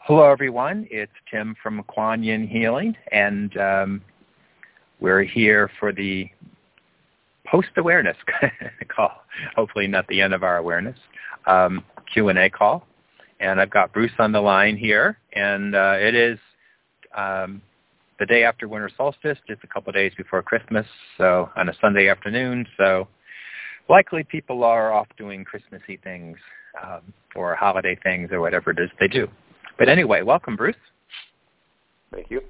Hello, everyone. It's Tim from Kuan Yin Healing, and we're here for the post-awareness call. Hopefully not the end of our awareness Q&A call. And I've got Bruce on the line here, and it is the day after winter solstice, just a couple of days before Christmas, so on a Sunday afternoon. So likely people are off doing Christmassy things or holiday things or whatever it is they do. But anyway, welcome, Bruce. Thank you.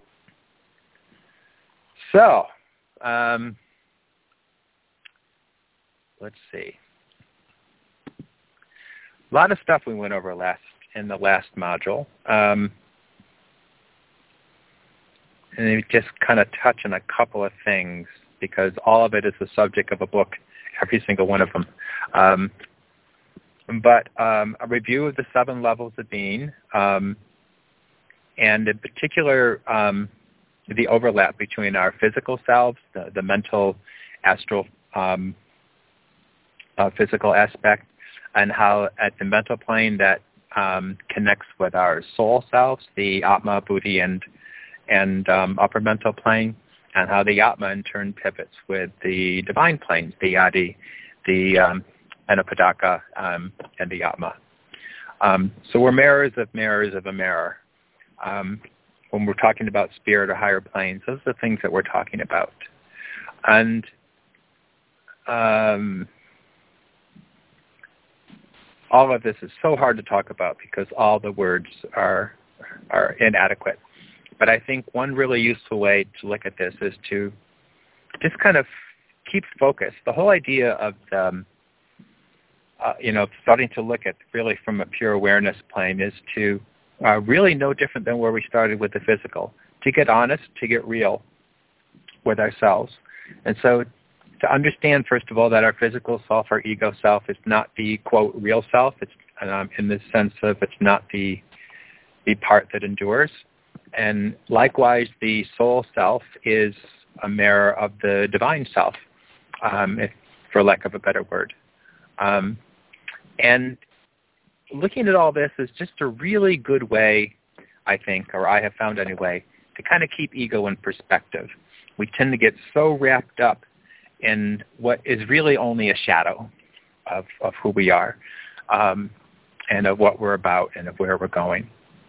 So, let's see. A lot of stuff we went over in the last module. And we just kind of touch on a couple of things because all of it is the subject of a book, every single one of them. But a review of the 7 levels of being, and in particular, the overlap between our physical selves, the mental, astral, physical aspect, and how at the mental plane that connects with our soul selves, the Atma, Buddhi, and upper mental plane, and how the Atma in turn pivots with the divine planes, the Adi, the Anapadaka, and the Atma. So we're mirrors of a mirror. When we're talking about spirit or higher planes, those are the things that we're talking about. And all of this is so hard to talk about because all the words are inadequate. But I think one really useful way to look at this is to just kind of keep focus. The whole idea of starting to look at really from a pure awareness plane is to really no different than where we started with the physical, to get honest, to get real with ourselves. And so to understand, first of all, that our physical self, our ego self, is not the, quote, real self. It's in the sense of it's not the part that endures. And likewise, the soul self is a mirror of the divine self, for lack of a better word. And looking at all this is just a really good way, I think, or I have found anyway, to kind of keep ego in perspective. We tend to get so wrapped up in what is really only a shadow of who we are, and of what we're about and of where we're going.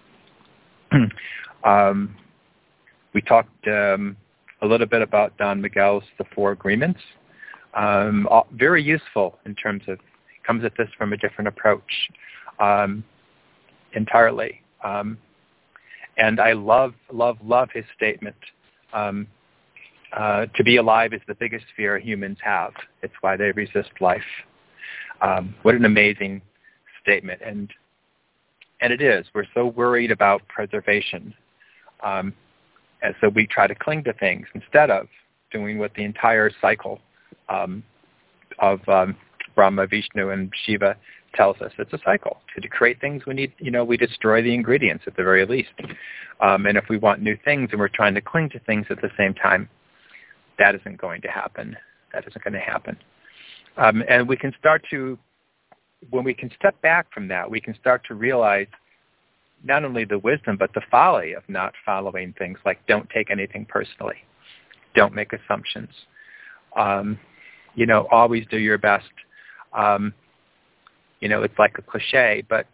We talked a little bit about Don Miguel's The Four Agreements. Very useful in terms of, it comes at this from a different approach entirely. And I love his statement. To be alive is the biggest fear humans have. It's why they resist life. What an amazing statement. And it is. We're so worried about preservation. And so we try to cling to things instead of doing what the entire cycle of Brahma, Vishnu, and Shiva tells us. It's a cycle. To create things, we need, we destroy the ingredients at the very least. And if we want new things and we're trying to cling to things at the same time, that isn't going to happen. That isn't going to happen. And we can start to, when we can step back from that, we can start to realize not only the wisdom, but the folly of not following things like don't take anything personally. Don't make assumptions. Always do your best. It's like a cliche, but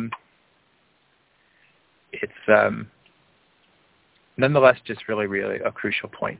it's nonetheless just really, really a crucial point.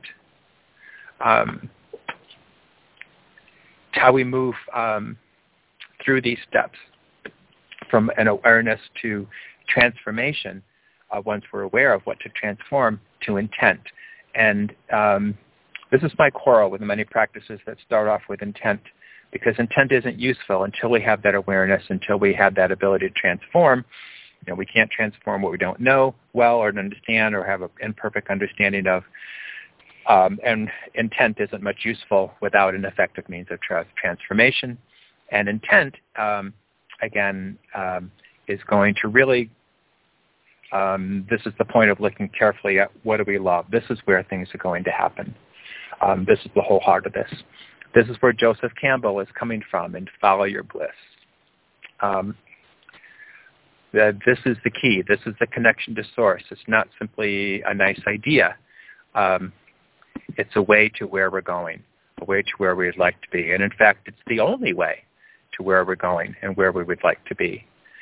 How we move through these steps from an awareness to transformation, once we're aware of what to transform, to intent. And this is my quarrel with many practices that start off with intent, because intent isn't useful until we have that awareness, until we have that ability to transform. We can't transform what we don't know well or understand or have an imperfect understanding of. And intent isn't much useful without an effective means of transformation. And intent, again, is going to really, this is the point of looking carefully at what do we love. This is where things are going to happen. This is the whole heart of this. This is where Joseph Campbell is coming from in Follow Your Bliss. This is the key. This is the connection to source. It's not simply a nice idea. It's a way to where we're going, a way to where we'd like to be. And in fact, it's the only way to where we're going and where we would like to be.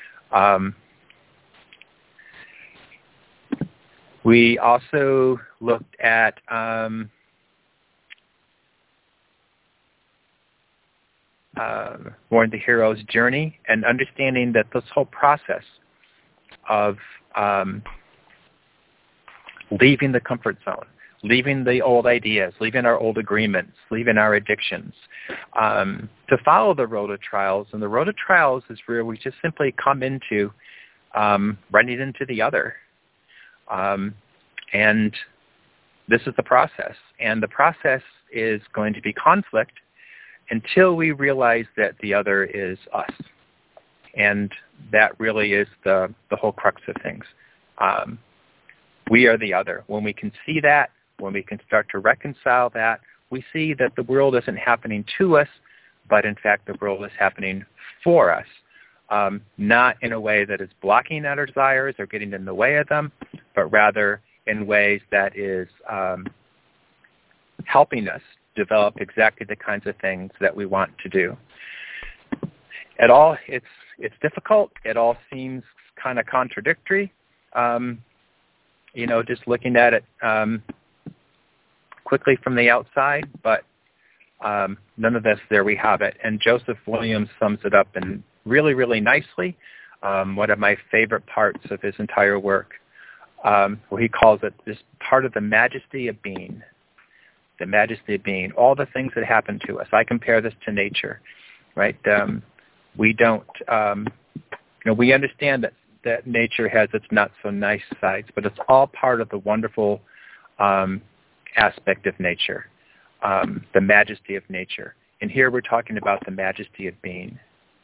We also looked at Mourn the Hero's journey and understanding that this whole process of leaving the comfort zone, leaving the old ideas, leaving our old agreements, leaving our addictions, to follow the road of trials. And the road of trials is where we just simply come into running into the other. And this is the process. And the process is going to be conflict until we realize that the other is us. And that really is the whole crux of things. We are the other. When we can see that, when we can start to reconcile that, we see that the world isn't happening to us, but in fact the world is happening for us. Not in a way that is blocking our desires or getting in the way of them, but rather in ways that is helping us develop exactly the kinds of things that we want to do. It's difficult. It all seems kind of contradictory. Just looking at it quickly from the outside, but nonetheless, there we have it. And Joseph Williams sums it up in really, really nicely. One of my favorite parts of his entire work, where he calls it this part of the majesty of being. The majesty of being, all the things that happen to us. I compare this to nature, right? We don't, we understand that nature has its not so nice sides, but it's all part of the wonderful aspect of nature, the majesty of nature. And here we're talking about the majesty of being.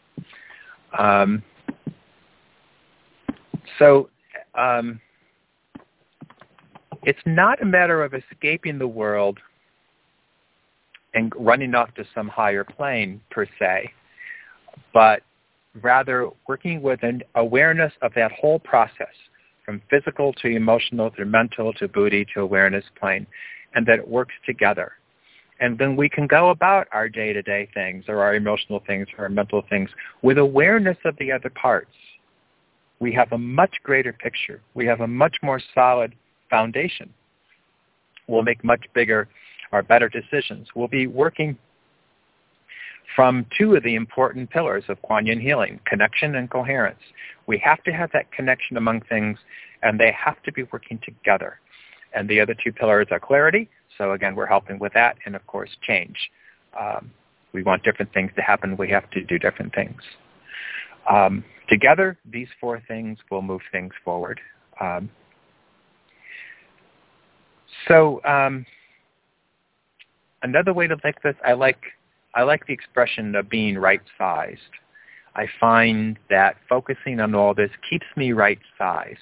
It's not a matter of escaping the world and running off to some higher plane per se, but rather working with an awareness of that whole process, from physical to emotional to mental to buddhi to awareness plane, and that it works together. And then we can go about our day-to-day things or our emotional things or our mental things with awareness of the other parts. We have a much greater picture. We have a much more solid foundation. We'll make much bigger or better decisions. We'll be working from two of the important pillars of Kuan Yin healing, connection and coherence. We have to have that connection among things, and they have to be working together. And the other two pillars are clarity. So again, we're helping with that, and of course, change. We want different things to happen. We have to do different things. Together, these four things will move things forward. Another way to like this, I like the expression of being right-sized. I find that focusing on all this keeps me right-sized.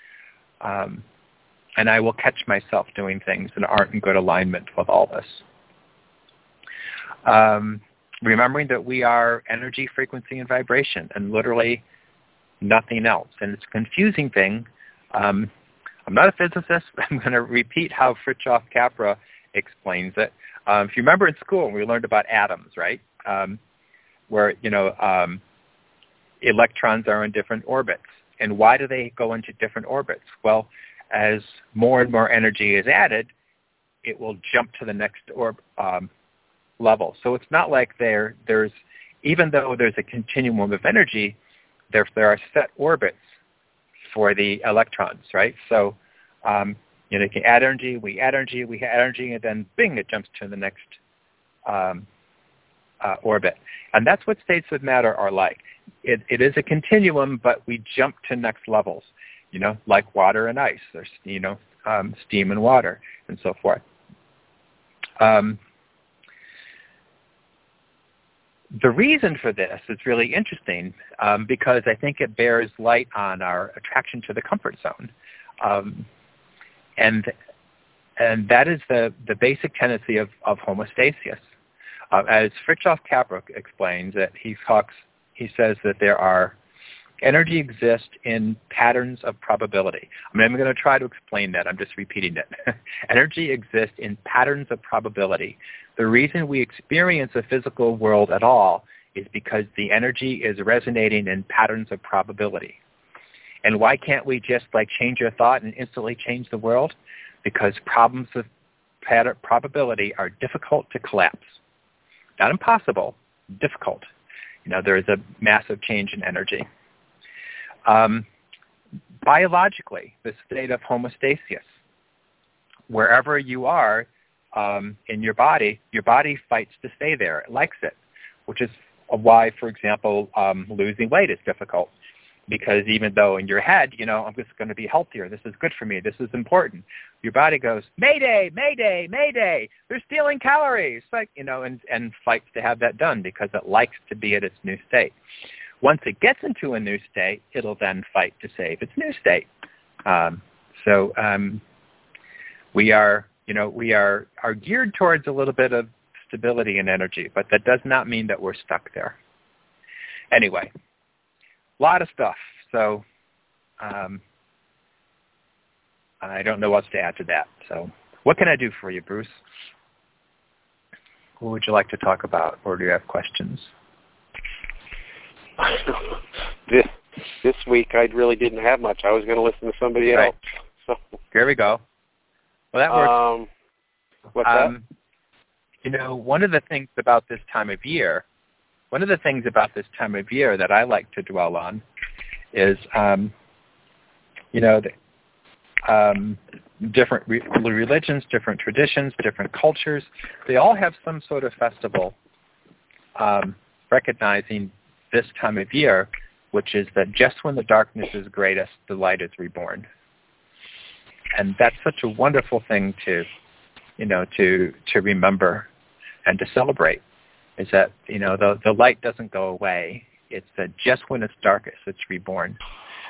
And I will catch myself doing things that aren't in good alignment with all this. Remembering that we are energy, frequency, and vibration, and literally nothing else. And it's a confusing thing. I'm not a physicist. I'm going to repeat how Fritjof Capra explains it. If you remember in school, we learned about atoms, right? Where, electrons are in different orbits. And why do they go into different orbits? Well, as more and more energy is added, it will jump to the next level. So it's not like there's, even though there's a continuum of energy, there are set orbits for the electrons, right? So, you can add energy, we add energy, and then bing, it jumps to the next orbit. And that's what states of matter are like. It is a continuum, but we jump to next levels, like water and ice. There's, steam and water, and so forth. The reason for this is really interesting because I think it bears light on our attraction to the comfort zone. And that is the basic tendency of homostasis. As Fritjof Capra explains it, he says that there are Energy exists in patterns of probability. I mean, I'm going to try to explain that. I'm just repeating it. Energy exists in patterns of probability. The reason we experience a physical world at all is because the energy is resonating in patterns of probability. And why can't we just change a thought and instantly change the world? Because problems of probability are difficult to collapse. Not impossible, difficult. There is a massive change in energy. Biologically, the state of homeostasis, wherever you are in your body fights to stay there. It likes it, which is why, for example, losing weight is difficult. Because even though in your head, I'm just going to be healthier. This is good for me. This is important. Your body goes, Mayday, Mayday, Mayday. They're stealing calories. And fights to have that done because it likes to be at its new state. Once it gets into a new state, it'll then fight to save its new state. We are geared towards a little bit of stability and energy, but that does not mean that we're stuck there. Anyway, a lot of stuff. So I don't know what to add to that. So what can I do for you, Bruce? What would you like to talk about, or do you have questions? This week I really didn't have much. I was going to listen to somebody else. So. There we go. Well, that works. What's that? One of the things about this time of year that I like to dwell on is, different religions, different traditions, different cultures, they all have some sort of festival recognizing this time of year, which is that just when the darkness is greatest, the light is reborn. And that's such a wonderful thing to remember and to celebrate, is that, the light doesn't go away. It's that just when it's darkest, it's reborn.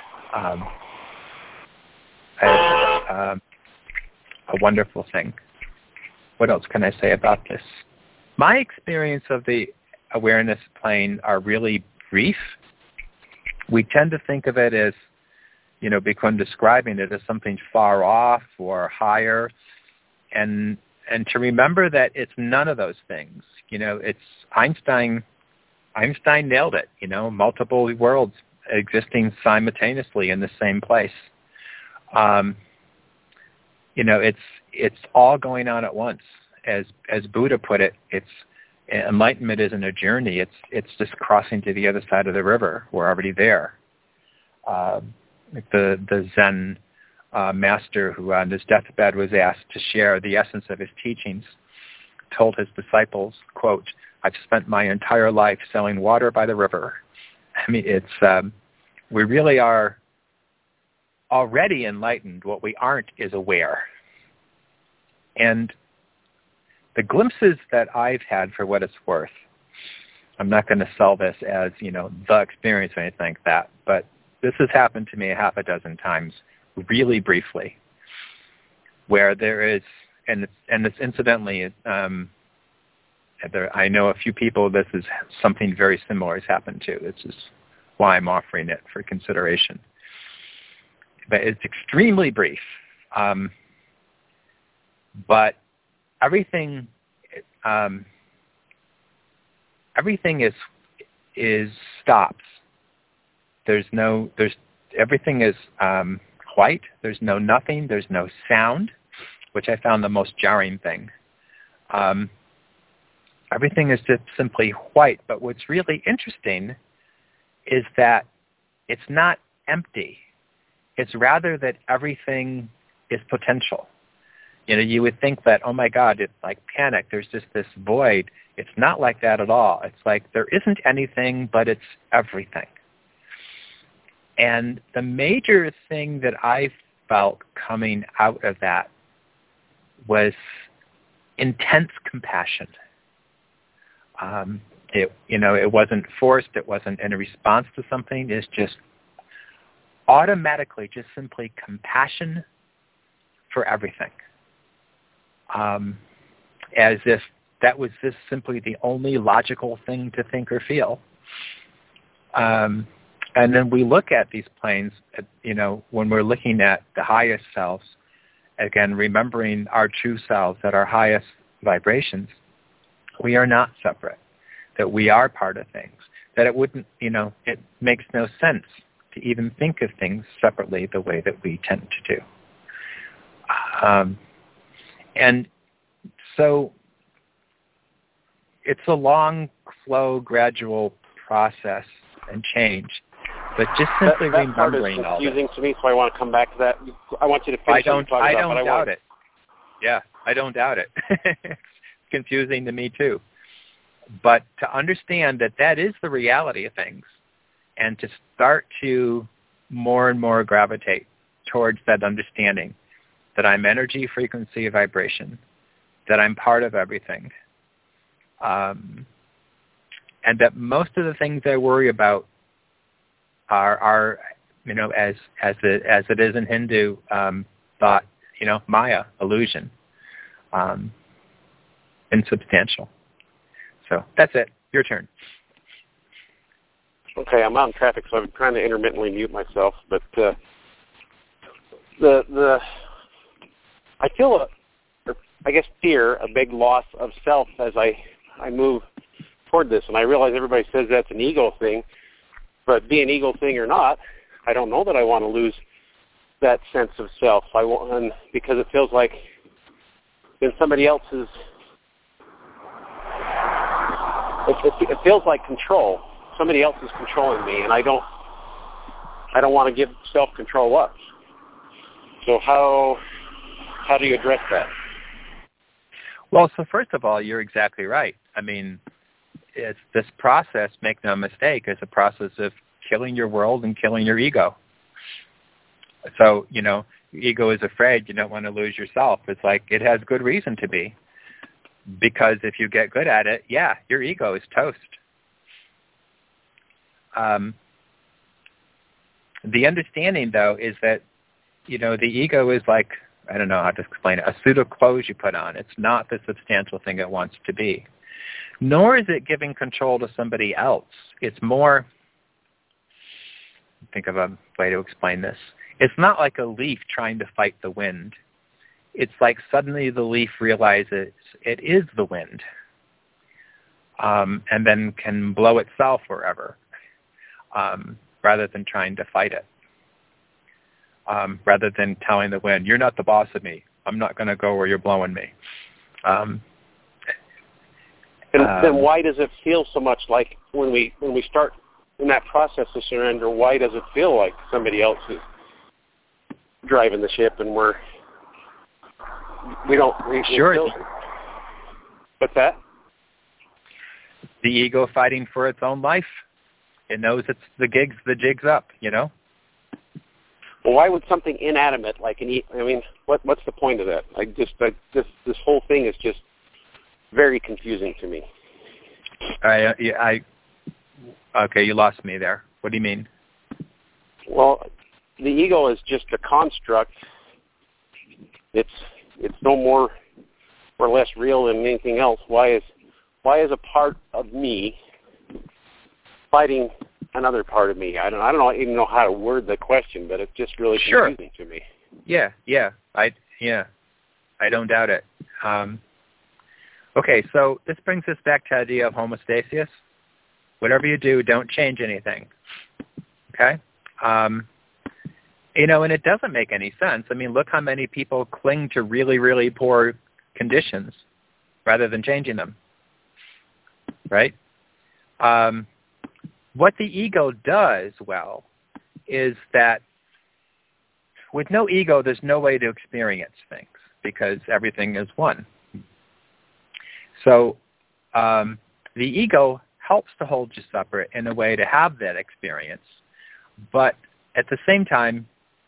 A wonderful thing. What else can I say about this? My experience of the awareness plane are really brief. We tend to think of it as, become describing it as something far off or higher, and to remember that it's none of those things. It's Einstein nailed it. Multiple worlds existing simultaneously in the same place. It's all going on at once. As Buddha put it, enlightenment isn't a journey. It's just crossing to the other side of the river. We're already there. The Zen master who on his deathbed was asked to share the essence of his teachings, told his disciples, quote, "I've spent my entire life selling water by the river." I mean, we really are already enlightened. What we aren't is aware. And the glimpses that I've had, for what it's worth, I'm not going to sell this as, the experience or anything like that, but this has happened to me a half a dozen times, really briefly, where there is, and it's incidentally, I know a few people this is something very similar has happened to. This is why I'm offering it for consideration. But it's extremely brief. But everything is stops. Everything is white. There's no nothing. There's no sound, which I found the most jarring thing. Everything is just simply white. But what's really interesting is that it's not empty. It's rather that everything is potential. You would think that, oh my God, it's like panic. There's just this void. It's not like that at all. It's like there isn't anything, but it's everything. And the major thing that I felt coming out of that was intense compassion. It wasn't forced. It wasn't in a response to something. It's just automatically, just simply compassion for everything. As if that was just simply the only logical thing to think or feel. And And then we look at these planes, when we're looking at the highest selves, again, remembering our true selves at our highest vibrations, we are not separate, that we are part of things, that it makes no sense to even think of things separately the way that we tend to do. And so it's a long, slow, gradual process and change. But just simply that remembering all this. That part is confusing to me, so I want to come back to that. I want you to finish. I don't doubt it. Yeah, I don't doubt it. It's confusing to me too. But to understand that that is the reality of things, and to start to more and more gravitate towards that understanding that I'm energy, frequency, vibration, that I'm part of everything, and that most of the things I worry about are as it is in Hindu thought, Maya, illusion, insubstantial. So that's it. Your turn. Okay, I'm out in traffic, so I'm trying to intermittently mute myself. But I feel fear, a big loss of self as I move toward this. And I realize everybody says that's an ego thing, but be an ego thing or not, I don't know that I want to lose that sense of self. Because it feels like in somebody else's. It feels like control. Somebody else is controlling me, and I don't want to give self-control up. So how do you address that? Well, so first of all, you're exactly right. I mean, it's this process, make no mistake, is a process of killing your world and killing your ego. So, your ego is afraid you don't want to lose yourself. It's like it has good reason to be. Because if you get good at it, your ego is toast. The understanding, though, is that, the ego is like, I don't know how to explain it, a suit of clothes you put on. It's not the substantial thing it wants to be. Nor is it giving control to somebody else. It's more, think of a way to explain this. It's not like a leaf trying to fight the wind. It's like suddenly the leaf realizes it is the wind, and then can blow itself wherever, rather than trying to fight it, rather than telling the wind, you're not the boss of me. I'm not going to go where you're blowing me. Then why does it feel so much like when we start in that process of surrender, why does it feel like somebody else is driving the ship and we sure. What's that? The ego fighting for its own life. It knows it's the jig's up, Well, why would something inanimate like what's the point of that? This whole thing is just very confusing to me. Okay, you lost me there. What do you mean? Well, the ego is just a construct. It's no more or less real than anything else. Why is a part of me fighting another part of me? I don't even know how to word the question, but it's just really confusing to me. Yeah. I don't doubt it. Okay, so this brings us back to the idea of homeostasis. Whatever you do, don't change anything. Okay? And it doesn't make any sense. I mean, look how many people cling to really, really poor conditions rather than changing them, right? What the ego does, is that with no ego, there's no way to experience things because everything is one. So the ego helps to hold you separate in a way to have that experience, but at the same time,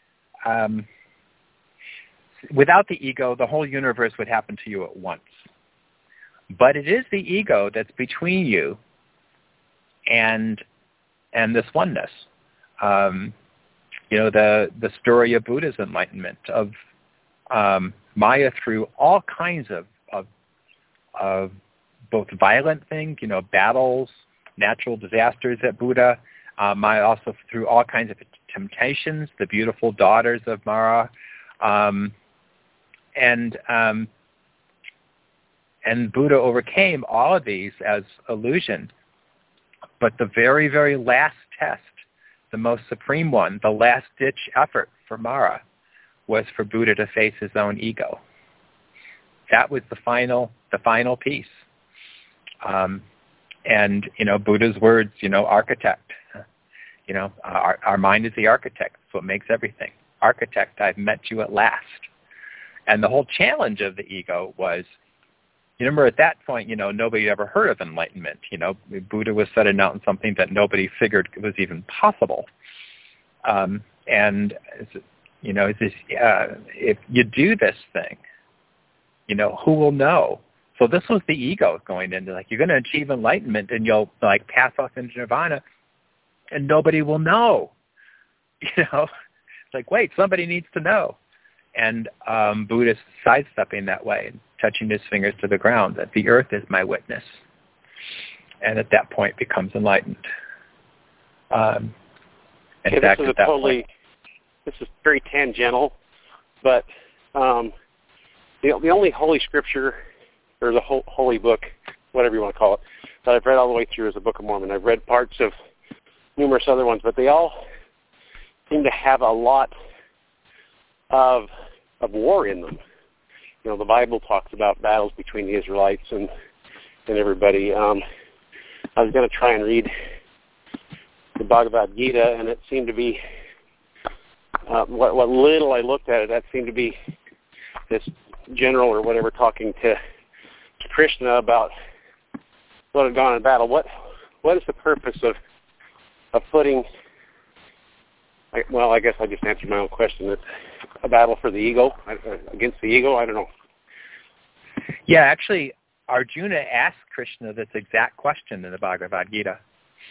without the ego, the whole universe would happen to you at once. But it is the ego that's between you and this oneness. The story of Buddha's enlightenment, of Maya through all kinds of both violent things, battles, natural disasters that Buddha Maya also through all kinds of temptations, the beautiful daughters of Mara, and Buddha overcame all of these as illusion. But the very, very last test, the most supreme one, the last-ditch effort for Mara, was for Buddha to face his own ego. That was the final piece. And, Buddha's words, architect. Our mind is the architect. It's what makes everything. Architect, I've met you at last. And the whole challenge of the ego was, remember at that point, nobody ever heard of enlightenment. Buddha was setting out on something that nobody figured was even possible. If you do this thing, who will know? So this was the ego going into, you're going to achieve enlightenment and you'll, pass off into nirvana and nobody will know. It's wait, somebody needs to know. And Buddha sidestepping that way and touching his fingers to the ground, that the earth is my witness. And at that point becomes enlightened. This is very tangential, but the only holy scripture, or the holy book, whatever you want to call it, that I've read all the way through is the Book of Mormon. I've read parts of numerous other ones, but they all seem to have a lot of war in them. The Bible talks about battles between the Israelites and everybody. I was going to try and read the Bhagavad Gita, and it seemed to be what little I looked at it. That seemed to be this general or whatever talking to Krishna about what had gone in battle. What is the purpose of putting? I guess I just answered my own question. It's a battle for the ego, against the ego. I don't know. Yeah, actually, Arjuna asked Krishna this exact question in the Bhagavad Gita.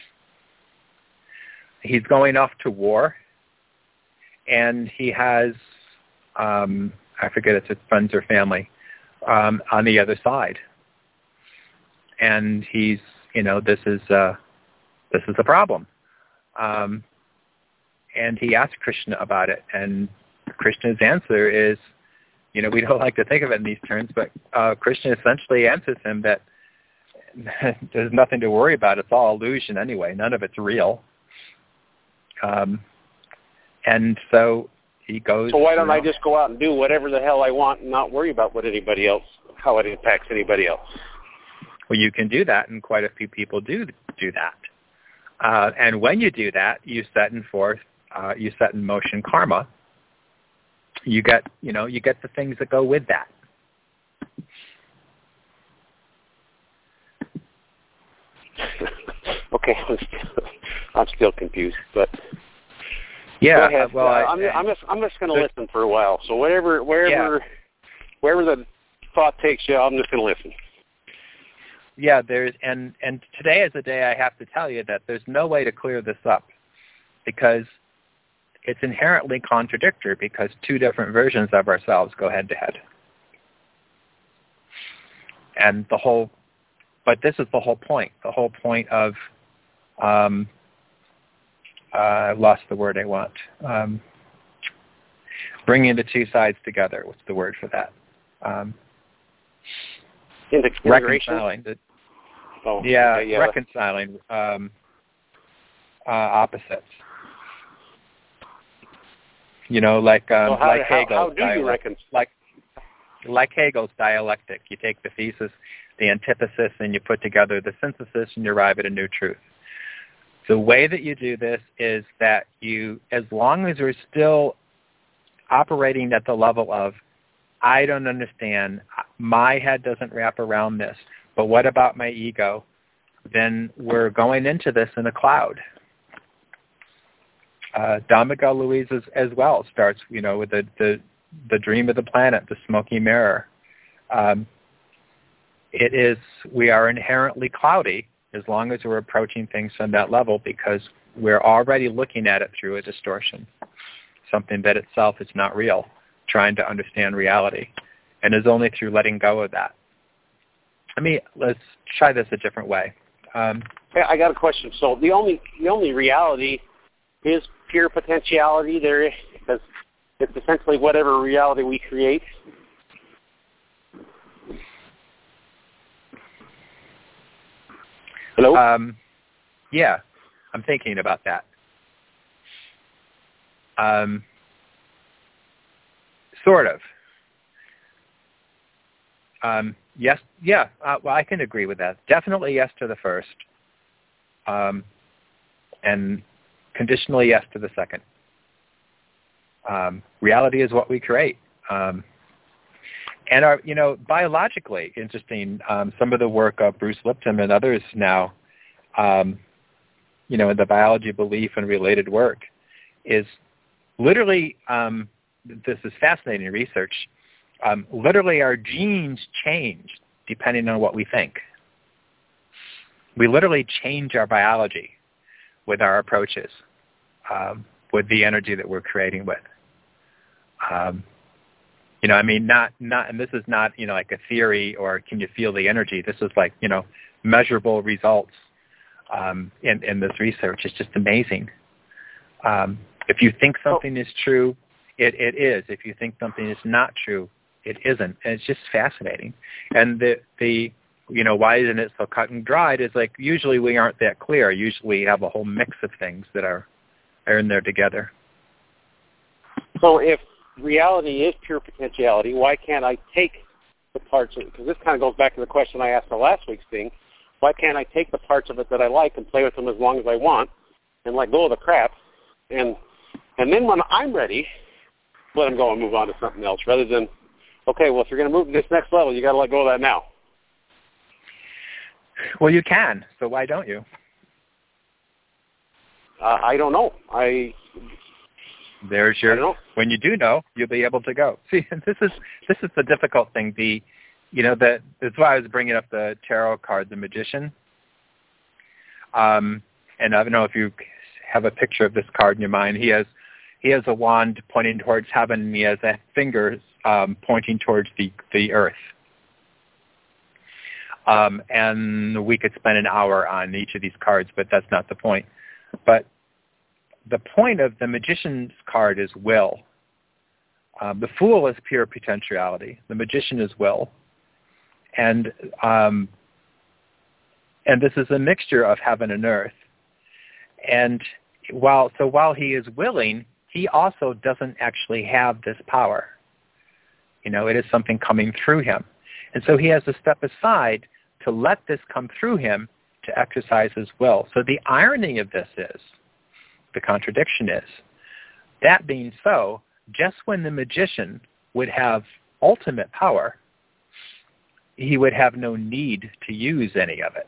He's going off to war, and he has, I forget if it's friends or family, on the other side. And he's, this is a problem. And he asked Krishna about it, and Krishna's answer is, we don't like to think of it in these terms, but Krishna essentially answers him that there's nothing to worry about. It's all illusion anyway. None of it's real. And so he goes... So why don't I just go out and do whatever the hell I want and not worry about how it impacts anybody else? Well, you can do that, and quite a few people do that. And when you do that, you set in motion karma. You get the things that go with that. Okay, I'm still confused, but yeah. Go ahead. Well, I'm just going to listen for a while. So wherever the thought takes you, I'm just going to listen. Yeah, and today is a day I have to tell you that there's no way to clear this up, because it's inherently contradictory, because two different versions of ourselves go head to head. And but this is the whole point. The whole point of, I lost the word I want. Bringing the two sides together. What's the word for that? Reconciling. Reconciling opposites. How do you reconcile? Like Hegel's dialectic, you take the thesis, the antithesis, and you put together the synthesis, and you arrive at a new truth. The way that you do this is that you, as long as you're still operating at the level of, I don't understand, my head doesn't wrap around this, but what about my ego? Then we're going into this in a cloud. Don Miguel Luis as well starts, with the dream of the planet, the smoky mirror. We are inherently cloudy as long as we're approaching things from that level, because we're already looking at it through a distortion, something that itself is not real, trying to understand reality. And it's only through letting go of that. Let's try this a different way. I got a question. So the only reality is pure potentiality there, because it's essentially whatever reality we create. Hello? Yeah, I'm thinking about that. Sort of. Yes, yeah, well, I can agree with that. Definitely yes to the first. And conditionally yes to the second. Reality is what we create. And biologically interesting, some of the work of Bruce Lipton and others now, in the biology belief and related work is literally, this is fascinating research, literally our genes change depending on what we think. We literally change our biology with our approaches, with the energy that we're creating with. And this is not, like a theory or can you feel the energy? This is like, measurable results in this research. It's just amazing. If you think something is true, it is. If you think something is not true, it isn't. And it's just fascinating. And the why isn't it so cut and dried is like usually we aren't that clear. Usually we have a whole mix of things that are in there together. So if reality is pure potentiality, why can't I take the parts of it? Because this kind of goes back to the question I asked in last week's thing. Why can't I take the parts of it that I like and play with them as long as I want and let go of the crap? And then when I'm ready, let them go and move on to something else rather than, okay, well, if you're going to move to this next level, you got to let go of that now. Well, you can. So why don't you? I don't know. There's your. When you do know, you'll be able to go. See, this is the difficult thing. That's why I was bringing up the tarot card, the Magician. And I don't know if you have a picture of this card in your mind. He has a wand pointing towards heaven, and he has a finger pointing towards the earth. And we could spend an hour on each of these cards, but that's not the point. But the point of the Magician's card is will. The Fool is pure potentiality. The Magician is will. And this is a mixture of heaven and earth. And while he is willing, he also doesn't actually have this power. It is something coming through him. And so he has to step aside to let this come through him to exercise his will. So the irony of this is, the contradiction is, that being so, just when the Magician would have ultimate power, he would have no need to use any of it.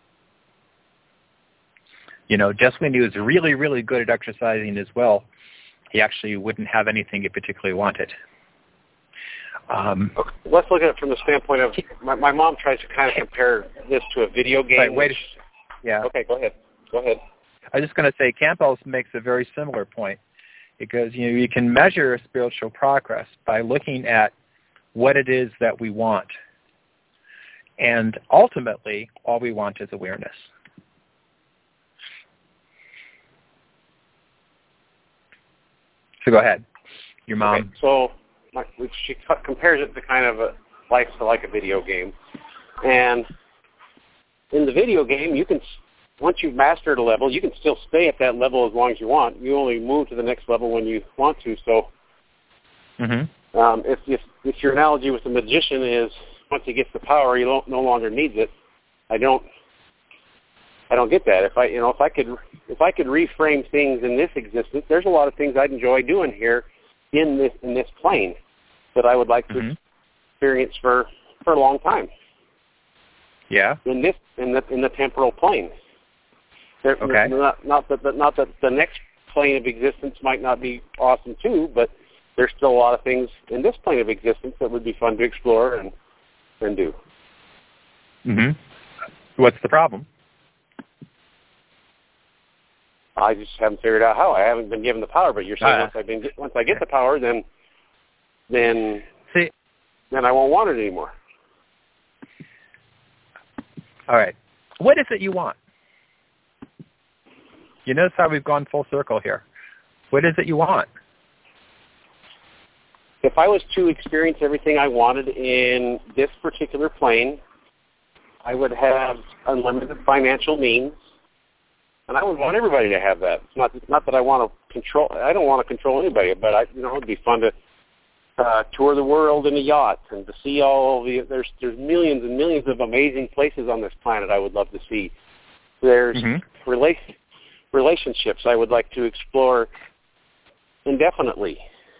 Just when he was really, really good at exercising his will, he actually wouldn't have anything he particularly wanted. Okay. Let's look at it from the standpoint of, my mom tries to kind of compare this to a video game. Yeah. Okay, go ahead. I was just going to say, Campbell makes a very similar point, because you can measure spiritual progress by looking at what it is that we want. And ultimately, all we want is awareness. So go ahead. Your mom. Okay, so she compares it to kind of like a video game. And in the video game, you can, once you've mastered a level, you can still stay at that level as long as you want. You only move to the next level when you want to. So if your analogy with the Magician is once he gets the power, he no longer needs it, I don't get that. If I could reframe things in this existence, there's a lot of things I'd enjoy doing here in this plane that I would like to experience for a long time. Yeah. In the temporal plane. Okay. Not that the next plane of existence might not be awesome too, but there's still a lot of things in this plane of existence that would be fun to explore and do. What's the problem? I just haven't figured out how. I haven't been given the power, but you're saying once I get the power, then I won't want it anymore. All right. What is it you want? You notice how we've gone full circle here. What is it you want? If I was to experience everything I wanted in this particular plane, I would have unlimited financial means, and I would want everybody to have that. It's not that I want to control. I don't want to control anybody, but it'd be fun to tour the world in a yacht and to see all the. There's millions and millions of amazing places on this planet I would love to see. There's relationships I would like to explore indefinitely.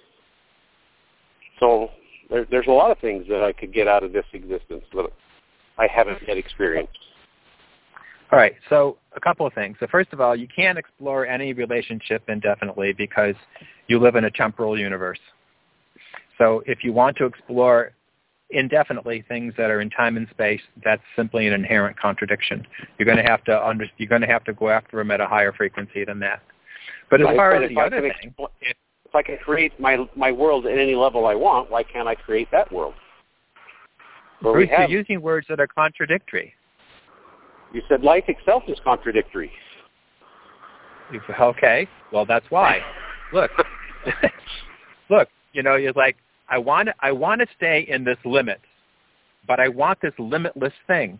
So there's a lot of things that I could get out of this existence that I haven't yet experienced. All right, so a couple of things. So first of all, you can't explore any relationship indefinitely because you live in a temporal universe. So if you want to explore indefinitely things that are in time and space, that's simply an inherent contradiction. You're going to have to go after them at a higher frequency than that. But as far as the other thing, if I can create my world at any level I want, why can't I create that world? Bruce, you're using words that are contradictory. You said life itself is contradictory. Okay, well that's why. Look, you're like, I want to stay in this limit, but I want this limitless thing.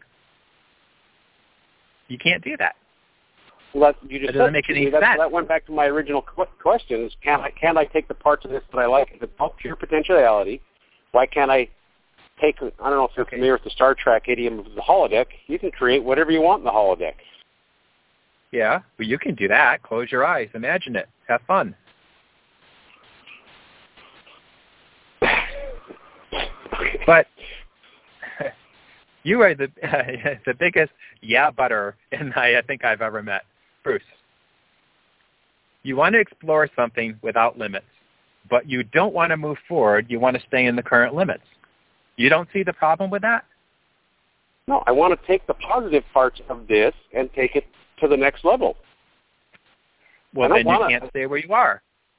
You can't do that. Well, you just doesn't make any sense. That went back to my original question: is can I take the parts of this that I like? If it's all pure potentiality, why can't I take? I don't know if you're familiar with the Star Trek idiom of the holodeck. You can create whatever you want in the holodeck. Yeah, well, you can do that. Close your eyes, imagine it, have fun. But you are the biggest butter I think I've ever met, Bruce. You want to explore something without limits, but you don't want to move forward. You want to stay in the current limits. You don't see the problem with that? No, I want to take the positive parts of this and take it to the next level. Well, then you can't stay where you are.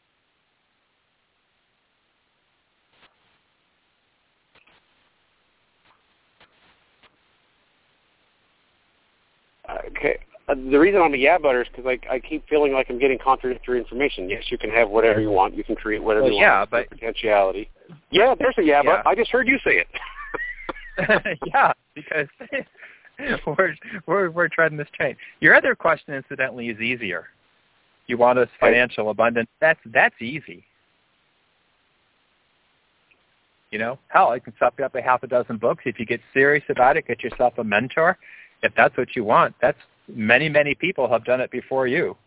Okay. The reason I'm a butter is because I keep feeling like I'm getting contradictory information. Yes, you can have whatever you want. You can create whatever you want. But potentiality. Yeah, there's a but I just heard you say it. Yeah, because we're treading this train. Your other question, incidentally, is easier. You want us financial abundance. That's easy. Hell, I can sop you up a half a dozen books. If you get serious about it, get yourself a mentor. If that's what you want, that's many, many people have done it before you.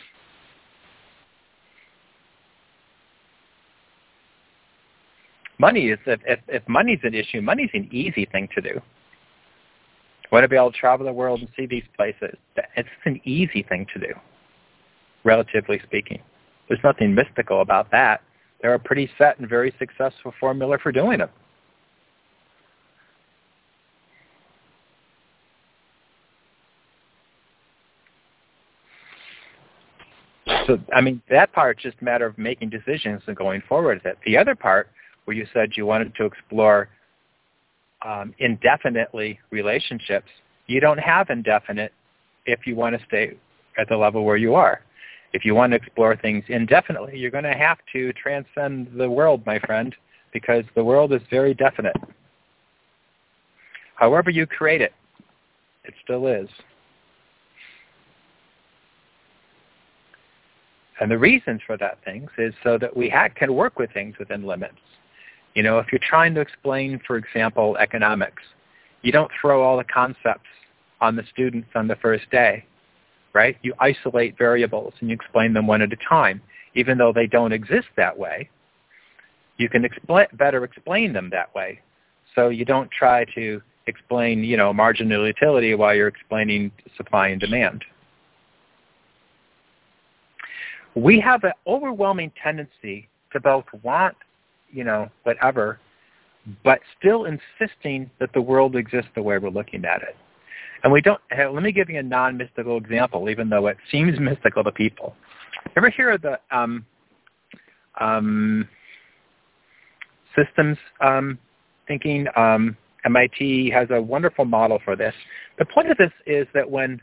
Money is, if money's an issue, money's an easy thing to do. Want to be able to travel the world and see these places. It's an easy thing to do, relatively speaking. There's nothing mystical about that. They're a pretty set and very successful formula for doing it. So, that part's just a matter of making decisions and going forward with it. The other part, where you said you wanted to explore indefinitely relationships, you don't have indefinite if you want to stay at the level where you are. If you want to explore things indefinitely, you're going to have to transcend the world, my friend, because the world is very definite. However you create it, it still is. And the reasons for that things is so that we can work with things within limits. If you're trying to explain, for example, economics, you don't throw all the concepts on the students on the first day, right? You isolate variables and you explain them one at a time. Even though they don't exist that way, you can better explain them that way. So you don't try to explain, marginal utility while you're explaining supply and demand. We have an overwhelming tendency to both want, whatever, but still insisting that the world exists the way we're looking at it. And we don't. Let me give you a non-mystical example, even though it seems mystical to people. Ever hear of the systems thinking, MIT has a wonderful model for this. The point of this is that when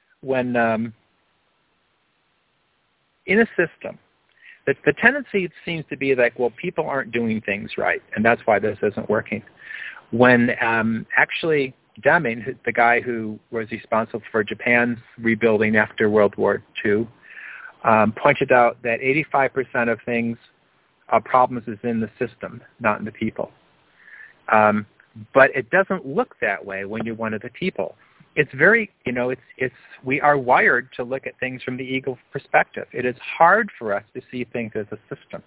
in a system, the tendency seems to be like, well, people aren't doing things right, and that's why this isn't working. When actually Deming, the guy who was responsible for Japan's rebuilding after World War II, pointed out that 85% of things, problems is in the system, not in the people. But it doesn't look that way when you're one of the people. It's very, we are wired to look at things from the ego perspective. It is hard for us to see things as a system.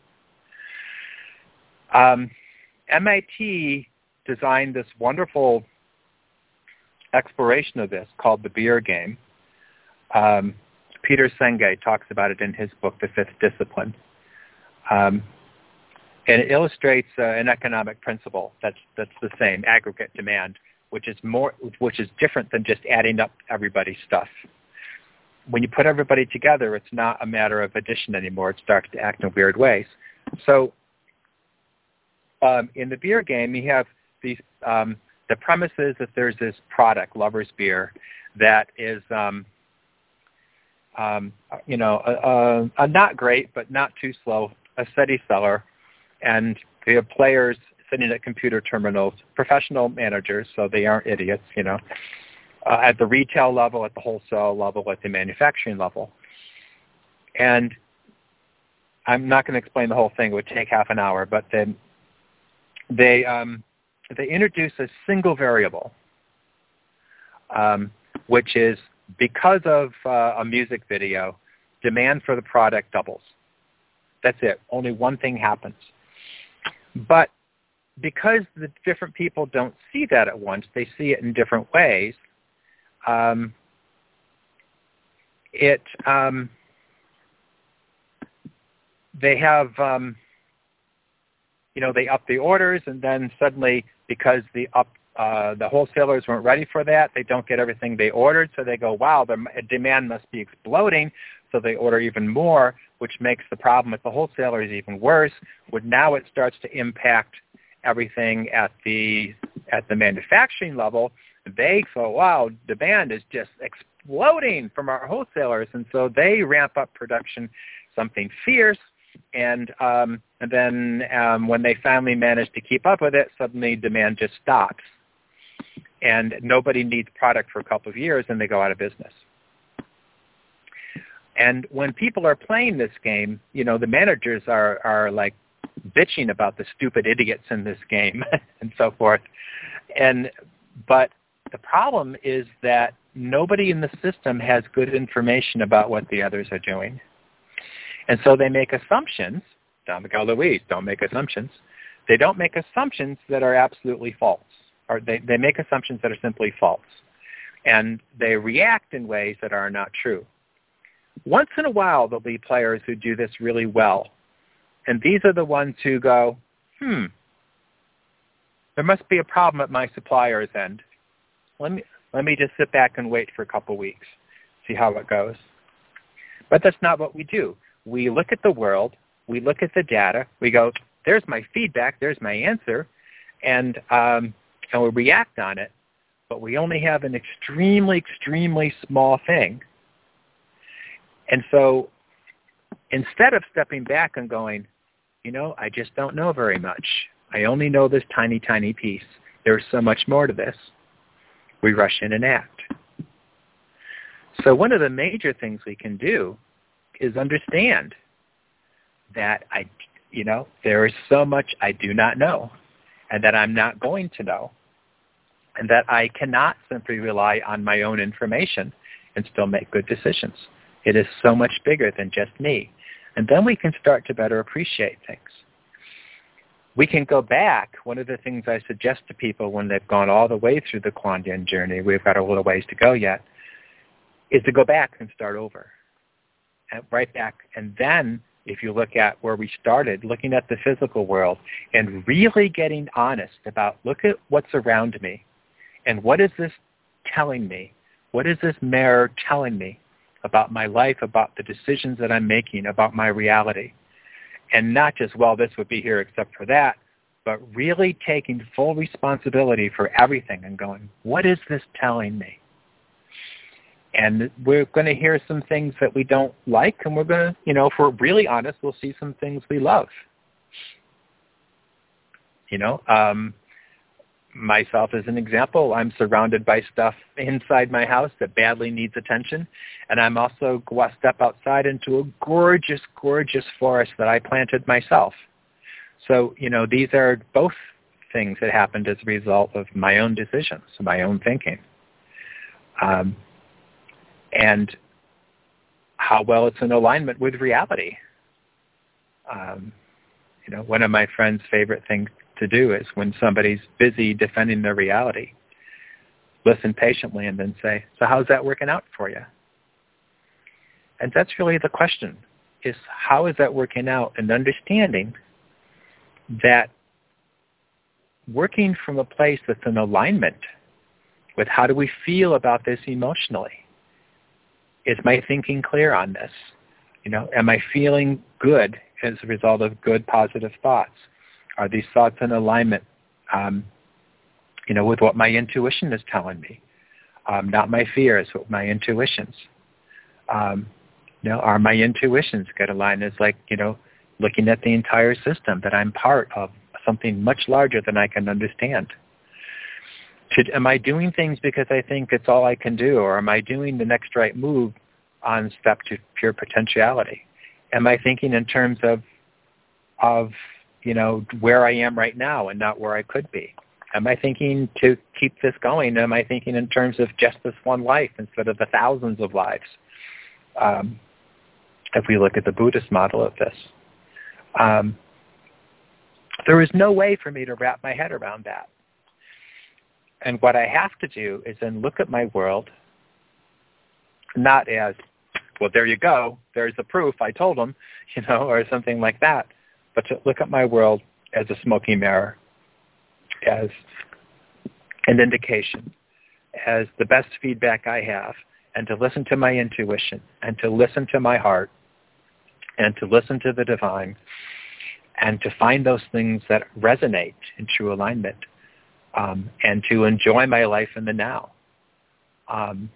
MIT designed this wonderful exploration of this called the beer game. Peter Senge talks about it in his book, The Fifth Discipline. And it illustrates an economic principle that's the same, aggregate demand, which is different than just adding up everybody's stuff. When you put everybody together, it's not a matter of addition anymore. It starts to act in weird ways. So in the beer game, you have these. The premise is that there's this product, Lover's Beer, that is, a not great but not too slow, a steady seller, and they have players sitting at computer terminals, professional managers, so they aren't idiots, at the retail level, at the wholesale level, at the manufacturing level. And I'm not going to explain the whole thing; it would take half an hour, but then they introduce a single variable, which is because of a music video, demand for the product doubles. That's it. Only one thing happens. But because the different people don't see that at once, they see it in different ways, they have, they up the orders, and then suddenly, because the wholesalers weren't ready for that, they don't get everything they ordered, so they go, wow, the demand must be exploding, so they order even more, which makes the problem with the wholesalers even worse. Now it starts to impact everything at the manufacturing level. They go, wow, demand is just exploding from our wholesalers, and so they ramp up production something fierce. And then when they finally manage to keep up with it, suddenly demand just stops. And nobody needs product for a couple of years, and they go out of business. And when people are playing this game, the managers are like bitching about the stupid idiots in this game and so forth. But the problem is that nobody in the system has good information about what the others are doing. And so they make assumptions. Don Miguel Luis, don't make assumptions. They don't make assumptions that are absolutely false. Or they make assumptions that are simply false. And they react in ways that are not true. Once in a while, there'll be players who do this really well. And these are the ones who go, there must be a problem at my supplier's end. Let me just sit back and wait for a couple weeks, see how it goes. But that's not what we do. We look at the world, we look at the data, we go, there's my feedback, there's my answer, and we react on it, but we only have an extremely, extremely small thing. And so instead of stepping back and going, I just don't know very much. I only know this tiny, tiny piece. There's so much more to this. We rush in and act. So one of the major things we can do is understand that there is so much I do not know, and that I'm not going to know, and that I cannot simply rely on my own information and still make good decisions. It is so much bigger than just me. And then we can start to better appreciate things. We can go back. One of the things I suggest to people when they've gone all the way through the Kuan Yin journey, we've got a little ways to go yet, is to go back and start over. Right back. And then if you look at where we started, looking at the physical world and really getting honest about, look at what's around me and what is this telling me? What is this mirror telling me about my life, about the decisions that I'm making, about my reality? And not just, well, this would be here except for that. but really taking full responsibility for everything and going, what is this telling me? And we're going to hear some things that we don't like, and we're going to, if we're really honest, we'll see some things we love. Myself as an example, I'm surrounded by stuff inside my house that badly needs attention, and I'm also step outside into a gorgeous, gorgeous forest that I planted myself. So, these are both things that happened as a result of my own decisions, my own thinking. And how well it's in alignment with reality. One of my friends' favorite things to do is when somebody's busy defending their reality, listen patiently and then say, so how's that working out for you? And that's really the question, is how is that working out? And understanding that working from a place that's in alignment with how do we feel about this emotionally. Is my thinking clear on this? Am I feeling good as a result of good, positive thoughts? Are these thoughts in alignment, with what my intuition is telling me? Not my fears, but my intuitions. Are my intuitions get aligned? It's like, looking at the entire system, that I'm part of something much larger than I can understand. Am I doing things because I think it's all I can do, or am I doing the next right move on step to pure potentiality? Am I thinking in terms of where I am right now and not where I could be? Am I thinking to keep this going? Am I thinking in terms of just this one life instead of the thousands of lives? If we look at the Buddhist model of this. There is no way for me to wrap my head around that. And what I have to do is then look at my world, not as, well, there you go, there's the proof, I told them, or something like that, but to look at my world as a smoky mirror, as an indication, as the best feedback I have, and to listen to my intuition, and to listen to my heart, and to listen to the divine, and to find those things that resonate in true alignment. And to enjoy my life in the now. And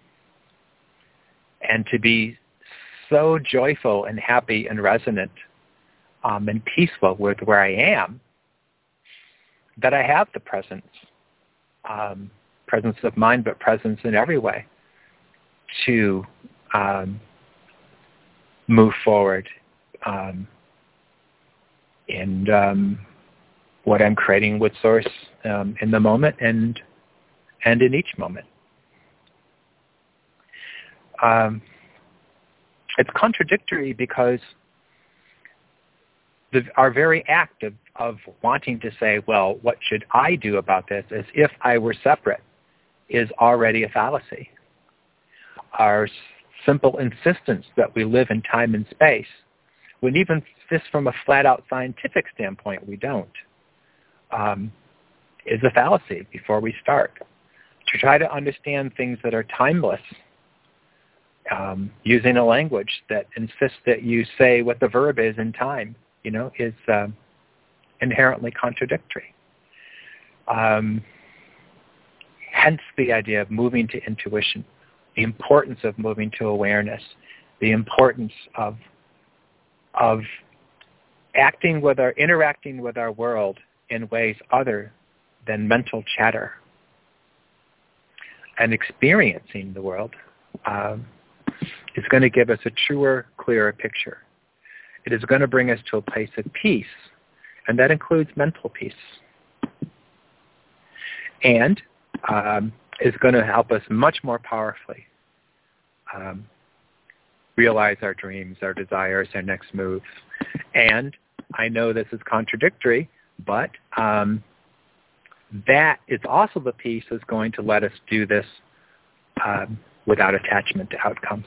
to be so joyful and happy and resonant and peaceful with where I am, that I have the presence of mind, but presence in every way, to move forward in what I'm creating with Source in the moment and in each moment. It's contradictory because our very act of wanting to say, well, what should I do about this, as if I were separate, is already a fallacy. Our simple insistence that we live in time and space, when even this from a flat-out scientific standpoint, we don't, is a fallacy before we start. To try to understand things that are timeless, using a language that insists that you say what the verb is in time, is inherently contradictory. Hence the idea of moving to intuition, the importance of moving to awareness, the importance of interacting with our world in ways other than mental chatter, and experiencing the world is going to give us a truer, clearer picture. It is going to bring us to a place of peace, and that includes mental peace. And is going to help us much more powerfully realize our dreams, our desires, our next moves. And I know this is contradictory, but that is also the piece that's going to let us do this without attachment to outcomes.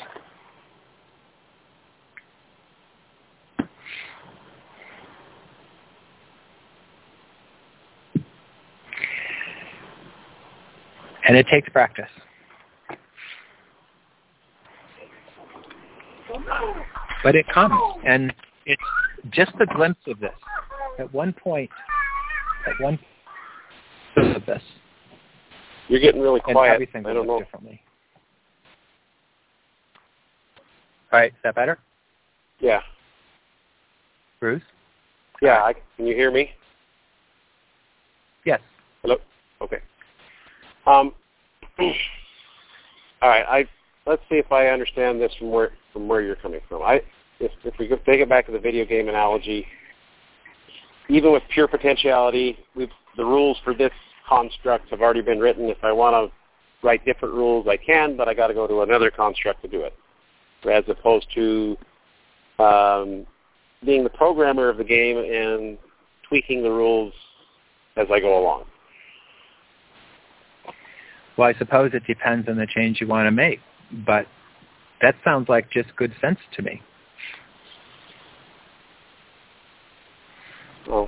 And it takes practice. But it comes, and it's just a glimpse of this. At one point, at one of this. You're getting really And quiet. everything I don't know. differently. All right, is that better? Yeah. Bruce? Yeah, can you hear me? Yes. Hello? Okay. All right, let's see if I understand this from where you're coming from. If we go take it back to the video game analogy, even with pure potentiality, the rules for this construct have already been written. If I want to write different rules, I can, but I got to go to another construct to do it, as opposed to being the programmer of the game and tweaking the rules as I go along. Well, I suppose it depends on the change you want to make, but that sounds like just good sense to me. Well,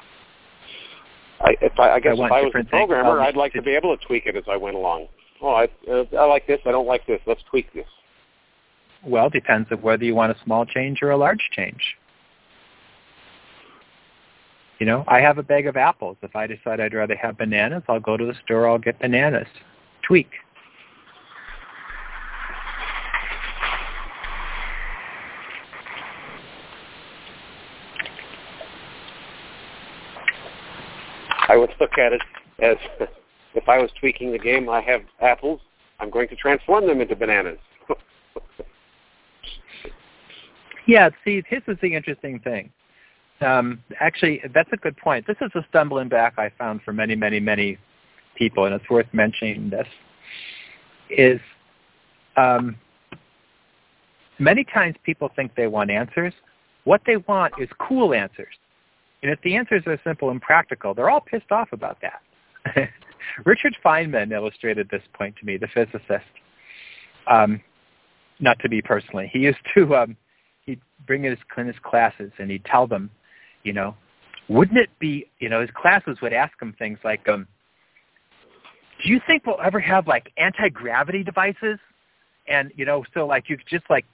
I guess if I was the programmer, I'd like to be able to tweak it as I went along. Oh, I like this. I don't like this. Let's tweak this. Well, it depends on whether you want a small change or a large change. You know, I have a bag of apples. If I decide I'd rather have bananas, I'll go to the store, I'll get bananas. Tweak. I would look at it as if I was tweaking the game, I have apples, I'm going to transform them into bananas. Yeah, see, this is the interesting thing. Actually, that's a good point. This is a stumbling back I found for many, many, many people, and it's worth mentioning this, is many times people think they want answers. What they want is cool answers. And if the answers are simple and practical, they're all pissed off about that. Richard Feynman illustrated this point to me, the physicist. Not to me personally. He used to he'd bring in his classes and he'd tell them, you know, wouldn't it be, you know, his classes would ask him things like, do you think we'll ever have like anti-gravity devices? And, you know, so like you could just like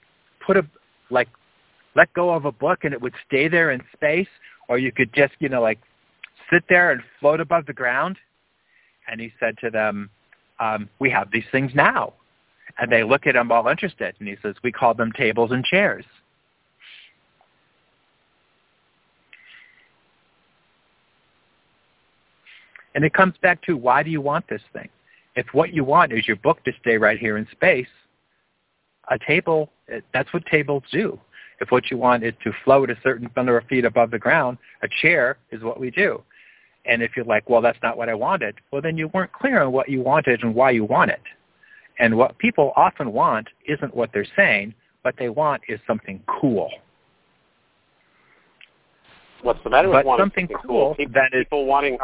let go of a book and it would stay there in space, or you could just, you know, like sit there and float above the ground. And he said to them, we have these things now. And they look at him all interested, and he says, we call them tables and chairs. And it comes back to, why do you want this thing? If what you want is your book to stay right here in space, a table, that's what tables do. If what you want is to float a certain number of feet above the ground, a chair is what we do. And if you're like, well, that's not what I wanted, well, then you weren't clear on what you wanted and why you want it. And what people often want isn't what they're saying. What they want is something cool. What's the matter with wanting something cool? People wanting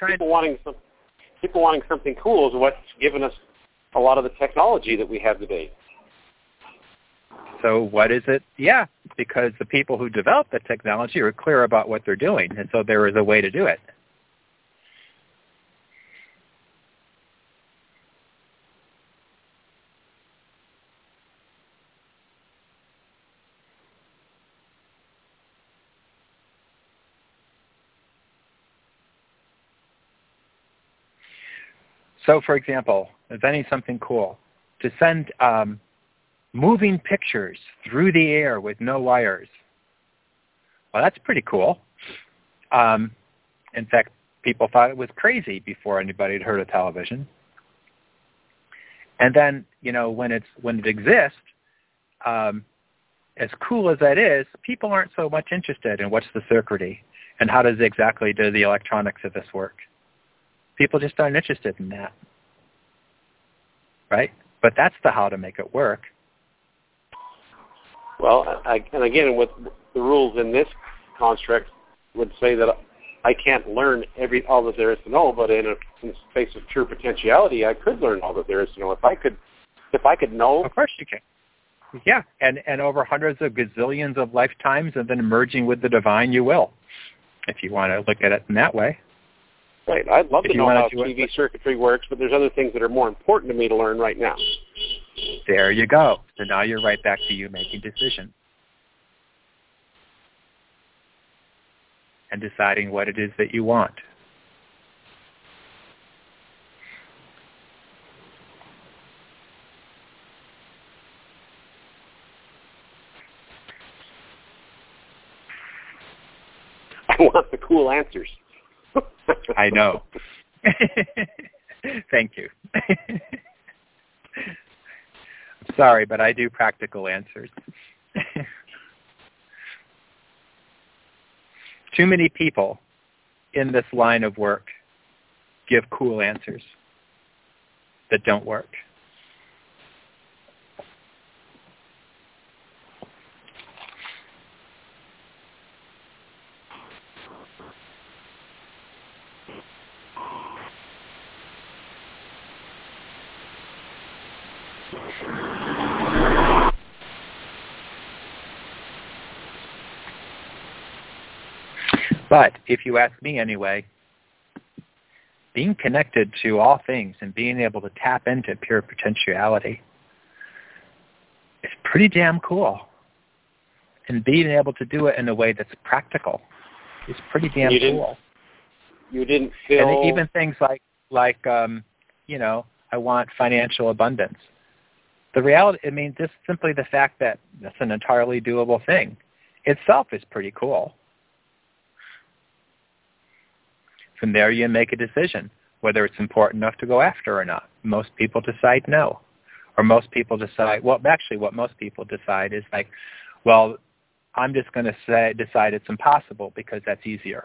something cool is what's given us a lot of the technology that we have today. So what is it? Yeah, because the people who developed the technology are clear about what they're doing, and so there is a way to do it. So, for example, inventing something cool, to send moving pictures through the air with no wires. Well, that's pretty cool. In fact, people thought it was crazy before anybody had heard of television. And then, you know, when it exists, as cool as that is, people aren't so much interested in what's the circuitry and how does exactly do the electronics of this work. People just aren't interested in that, right? But that's the how to make it work. Well, and again, with the rules in this construct would say that I can't learn all that there is to know, but in the space of pure potentiality, I could learn all that there is to know. If I could know. Of course you can. Yeah, and over hundreds of gazillions of lifetimes and then merging with the divine, you will, if you want to look at it in that way. Right. I'd love to know how TV circuitry works, but there's other things that are more important to me to learn right now. There you go. So now you're right back to you making decisions and deciding what it is that you want. cool answers. I know. Thank you. Sorry, but I do practical answers. Too many people in this line of work give cool answers that don't work. But if you ask me anyway, being connected to all things and being able to tap into pure potentiality is pretty damn cool. And being able to do it in a way that's practical is pretty damn cool. You didn't feel... And even things like you know, I want financial abundance. The reality, I mean, just simply the fact that that's an entirely doable thing itself is pretty cool. From there, you make a decision whether it's important enough to go after or not. Most people decide no. Or most people decide, well, actually what most people decide is like, well, I'm just going to decide it's impossible because that's easier.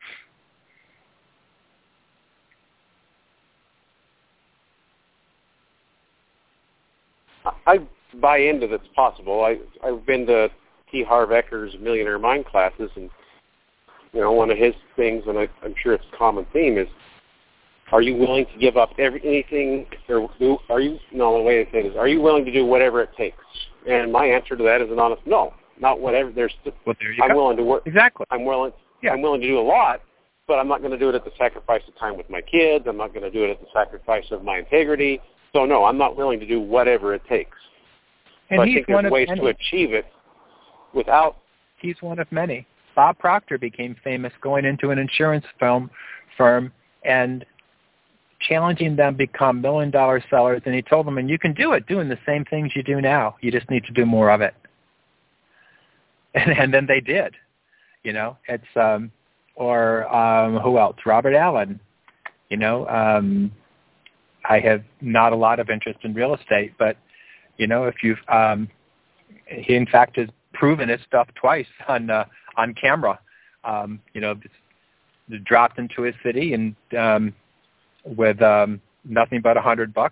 I buy into that's possible. I've been to T. Harv Eker's Millionaire Mind classes, and you know, one of his things, and I'm sure it's a common theme, is, are you willing to give up anything, or are you, no, the way I say it is, are you willing to do whatever it takes? And my answer to that is an honest no. Not whatever. Well, there you I'm go. willing to work. Exactly. I'm willing Yeah. to do a lot, but I'm not going to do it at the sacrifice of time with my kids. I'm not going to do it at the sacrifice of my integrity. So no, I'm not willing to do whatever it takes. And but he's I think there's one of ways many. to achieve it without. He's one of many. Bob Proctor became famous going into an insurance firm and challenging them to become $1 million sellers. And he told them, and you can do it doing the same things you do now. You just need to do more of it. And then they did. You know, it's, who else? Robert Allen. You know, I have not a lot of interest in real estate, but, you know, if you've, he in fact has proven his stuff twice on camera. You know, dropped into a city and with nothing but $100,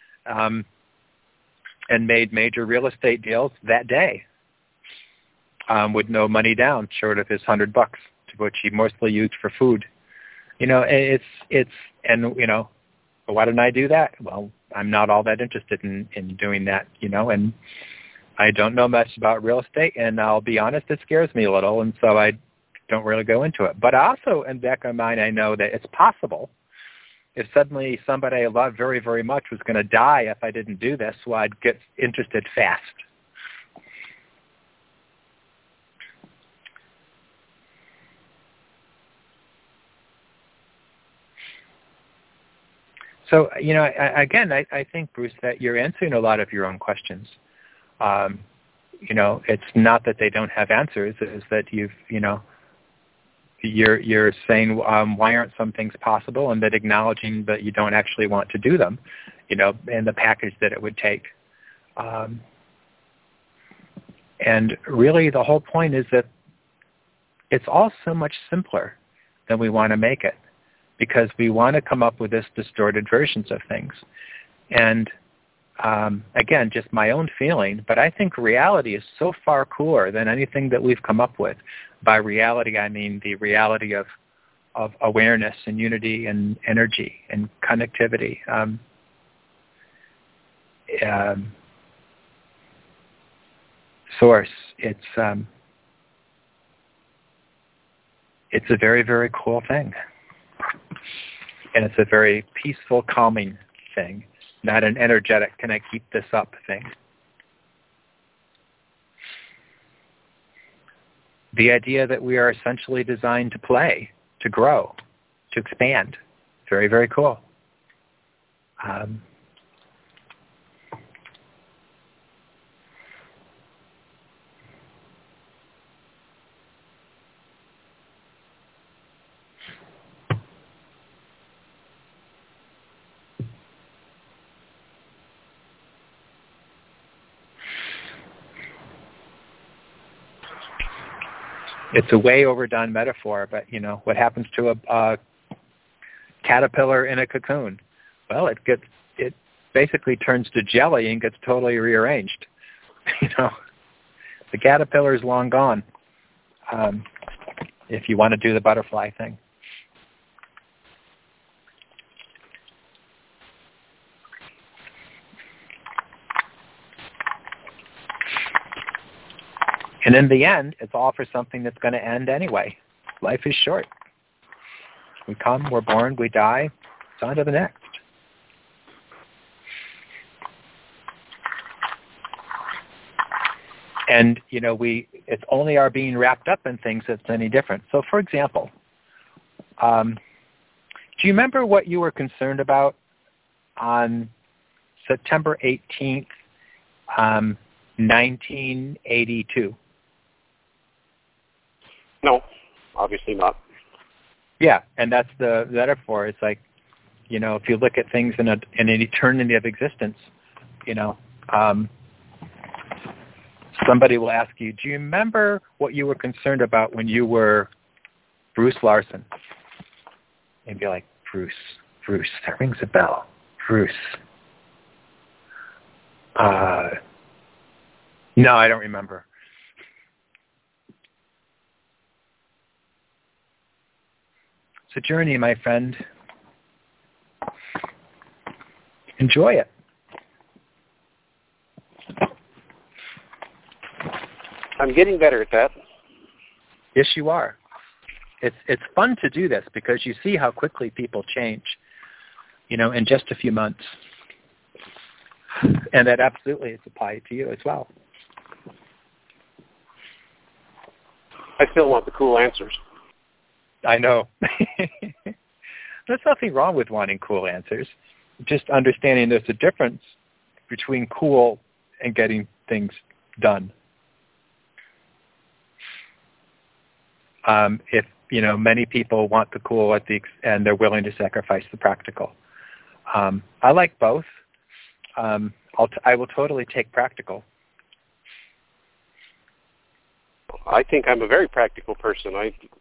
and made major real estate deals that day with no money down, short of his $100, which he mostly used for food. You know, it's and you know, why didn't I do that? Well, I'm not all that interested in doing that. You know, and I don't know much about real estate, and I'll be honest, it scares me a little, and so I don't really go into it. But also, in the back of my mind, I know that it's possible. If suddenly somebody I love very, very much was going to die if I didn't do this, well, I'd get interested fast. So, you know, I think, Bruce, that you're answering a lot of your own questions. You know, it's not that they don't have answers; it's that you're saying why aren't some things possible, and that acknowledging that you don't actually want to do them, you know, and the package that it would take. And really, the whole point is that it's all so much simpler than we want to make it, because we want to come up with this distorted versions of things. And again, just my own feeling, but I think reality is so far cooler than anything that we've come up with. By reality, I mean the reality of awareness and unity and energy and connectivity. Source. It's a very, very cool thing. And it's a very peaceful, calming thing, not an energetic, can I keep this up thing. The idea that we are essentially designed to play, to grow, to expand. Very, very cool. It's a way overdone metaphor, but what happens to a caterpillar in a cocoon? Well, it basically turns to jelly and gets totally rearranged. The caterpillar is long gone. If you want to do the butterfly thing. And in the end, it's all for something that's going to end anyway. Life is short. We come, we're born, we die. It's on to the next. And, it's only our being wrapped up in things that's any different. So, for example, do you remember what you were concerned about on September 18th, 1982? No, obviously not. Yeah, and that's the metaphor. It's like, if you look at things in an eternity of existence, somebody will ask you, do you remember what you were concerned about when you were Bruce Larson? And be like, Bruce, that rings a bell. Bruce. No, I don't remember. It's a journey, my friend. Enjoy it. I'm getting better at that. Yes, you are. It's fun to do this because you see how quickly people change, in just a few months. And that absolutely is applied to you as well. I still want the cool answers. I know. There's nothing wrong with wanting cool answers. Just understanding there's a difference between cool and getting things done. If many people want the cool and they're willing to sacrifice the practical. I like both. I will totally take practical. I think I'm a very practical person.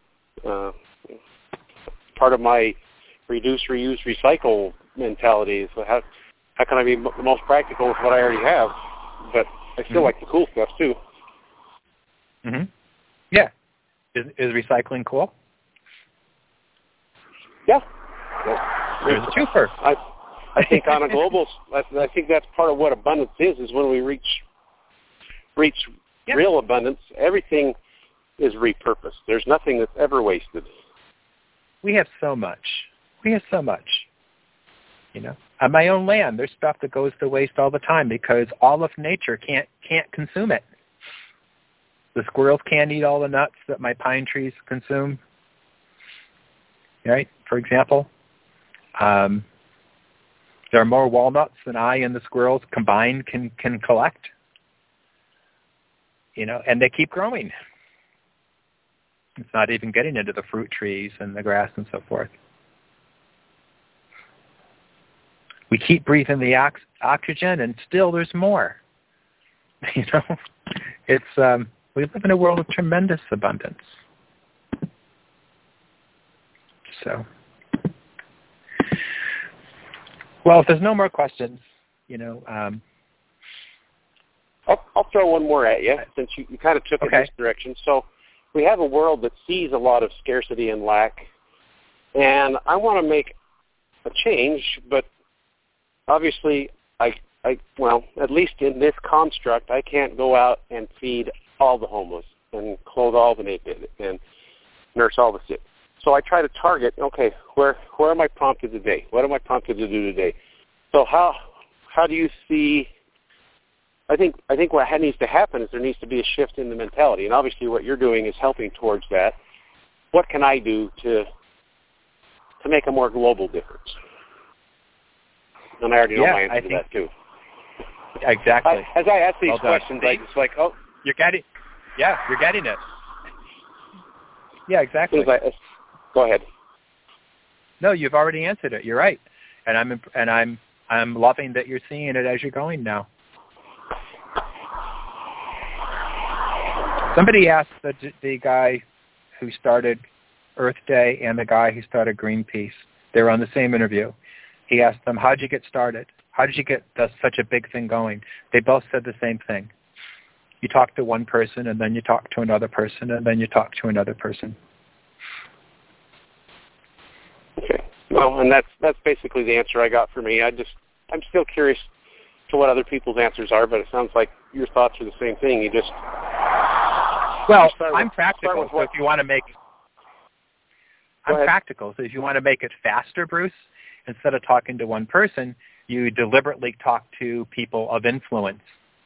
Part of my reduce, reuse, recycle mentality is how can I be the most practical with what I already have? But I still like the cool stuff too. Mm-hmm. Yeah. Is recycling cool? Yeah. There's a twofer. I think on a global, I think that's part of what abundance is when we reach yep. real abundance, everything is repurposed. There's nothing that's ever wasted. We have so much. On my own land, there's stuff that goes to waste all the time because all of nature can't consume it. The squirrels can't eat all the nuts that my pine trees consume. Right? For example, there are more walnuts than I and the squirrels combined can collect. And they keep growing. It's not even getting into the fruit trees and the grass and so forth. We keep breathing the oxygen, and still there's more. It's we live in a world of tremendous abundance. So, well, if there's no more questions, I'll throw one more at you since you kind of took it this direction. So we have a world that sees a lot of scarcity and lack, and I want to make a change, but obviously well, at least in this construct, I can't go out and feed all the homeless and clothe all the naked and nurse all the sick. So I try to target, okay, where am I prompted today? What am I prompted to do today? So how do you see, I think what needs to happen is there needs to be a shift in the mentality, and obviously what you're doing is helping towards that. What can I do to make a more global difference? And I already know my answer to that too. Exactly. As I ask these questions, it's like, oh. You're getting it. Yeah, exactly. Go ahead. No, you've already answered it. You're right, and I'm loving that you're seeing it as you're going now. Somebody asked the guy who started Earth Day and the guy who started Greenpeace. They were on the same interview. He asked them, how'd you get started? How did you get such a big thing going? They both said the same thing. You talk to one person, and then you talk to another person, and then you talk to another person. Okay. Well, and that's basically the answer I got for me. I'm still curious to what other people's answers are, but it sounds like your thoughts are the same thing. You just I'm practical, so if you want to make practical, so if you want to make it faster, Bruce, instead of talking to one person, you deliberately talk to people of influence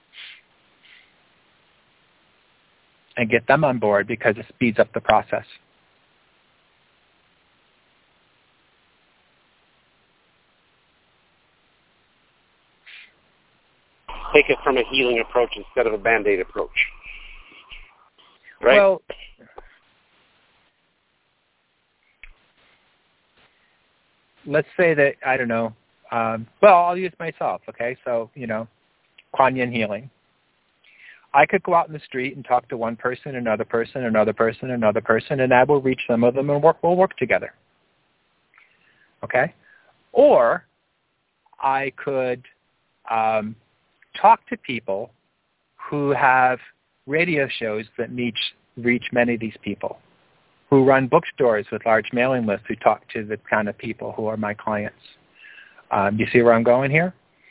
and get them on board because it speeds up the process. Take it from a healing approach instead of a Band-Aid approach. Right? Well, let's say that, I don't know, I'll use myself, okay? So, Kuan Yin healing. I could go out in the street and talk to one person, another person, another person, another person, and I will reach some of them and we'll work together. Okay? Or I could talk to people who have radio shows that reach many of these people, who run bookstores with large mailing lists, who talk to the kind of people who are my clients. You see where I'm going here?